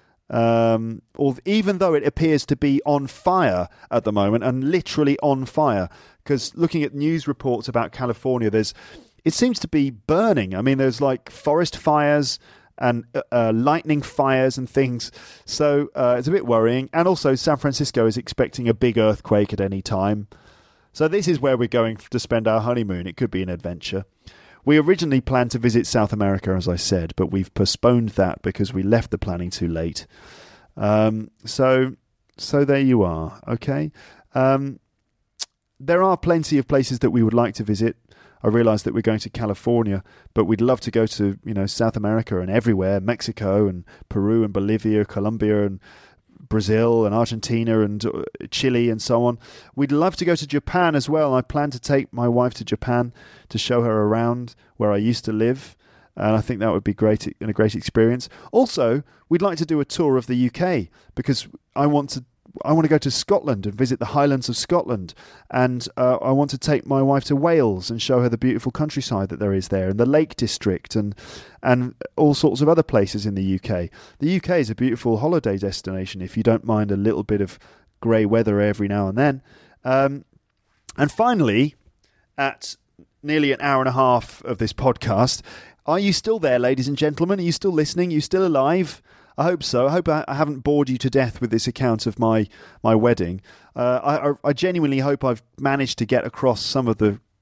Even though it appears to be on fire at the moment, and literally on fire, because looking at news reports about California, it seems to be burning. I mean, there's like forest fires and lightning fires and things. So it's a bit worrying. And also San Francisco is expecting a big earthquake at any time. So this is where we're going to spend our honeymoon. It could be an adventure. We originally planned to visit South America, as I said, but we've postponed that because we left the planning too late. So there you are. Okay. There are plenty of places that we would like to visit. I realise that we're going to California, but we'd love to go to, South America and everywhere, Mexico and Peru and Bolivia, Colombia and Brazil and Argentina and Chile and so on. We'd love to go to Japan as well. I plan to take my wife to Japan to show her around where I used to live, and I think that would be great and a great experience. Also, we'd like to do a tour of the UK because I want to go to Scotland and visit the Highlands of Scotland, and I want to take my wife to Wales and show her the beautiful countryside that there is there, and the Lake District, and all sorts of other places in the UK. The UK is a beautiful holiday destination if you don't mind a little bit of grey weather every now and then. And finally, at nearly an hour and a half of this podcast, are you still there, ladies and gentlemen? Are you still listening? Are you still alive? I hope so. I hope I haven't bored you to death with this account of my wedding. I genuinely hope I've managed to get across some of the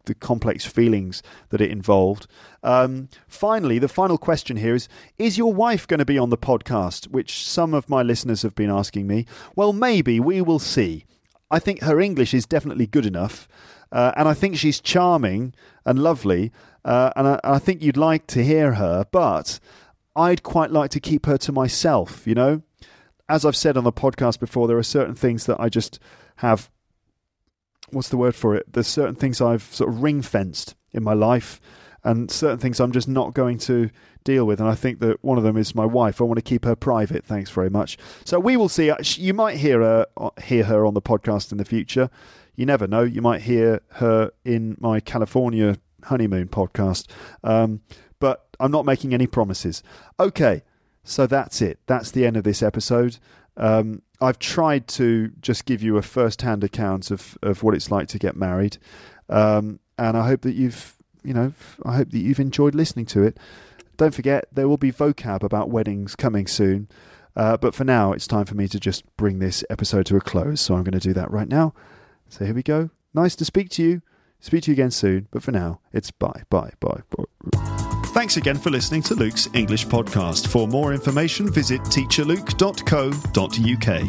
complex feelings that it involved. Finally, the final question here is your wife going to be on the podcast? Which some of my listeners have been asking me. Well, maybe. We will see. I think her English is definitely good enough. And I think she's charming and lovely. And I think you'd like to hear her. But I'd quite like to keep her to myself, you know? As I've said on the podcast before, there are certain things that I just have... What's the word for it? There's certain things I've sort of ring-fenced in my life, and certain things I'm just not going to deal with. And I think that one of them is my wife. I want to keep her private. Thanks very much. So we will see. You might hear her on the podcast in the future. You never know. You might hear her in my California honeymoon podcast. But I'm not making any promises. Okay. So that's it. That's the end of this episode. I've tried to just give you a first-hand account of what it's like to get married, and I hope that you've enjoyed listening to it. Don't forget, there will be vocab about weddings coming soon, but for now, it's time for me to just bring this episode to a close. So I'm going to do that right now. So here we go. Nice to speak to you. Speak to you again soon, but for now, it's bye. Thanks again for listening to Luke's English Podcast. For more information, visit teacherluke.co.uk.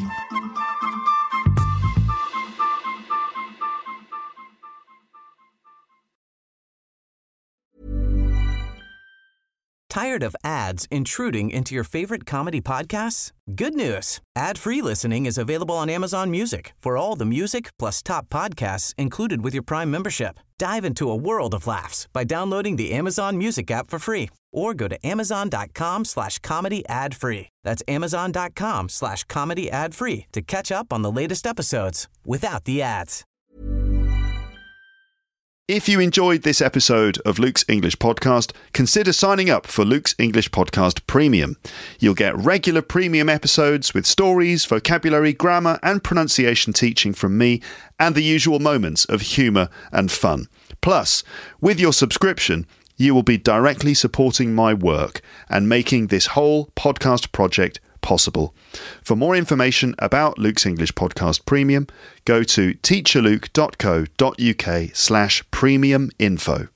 Tired of ads intruding into your favorite comedy podcasts? Good news. Ad-free listening is available on Amazon Music for all the music plus top podcasts included with your Prime membership. Dive into a world of laughs by downloading the Amazon Music app for free or go to amazon.com/comedy ad-free. That's amazon.com/comedy ad-free to catch up on the latest episodes without the ads. If you enjoyed this episode of Luke's English Podcast, consider signing up for Luke's English Podcast Premium. You'll get regular premium episodes with stories, vocabulary, grammar and pronunciation teaching from me and the usual moments of humour and fun. Plus, with your subscription, you will be directly supporting my work and making this whole podcast project possible. For more information about Luke's English Podcast Premium, go to teacherluke.co.uk/premium info.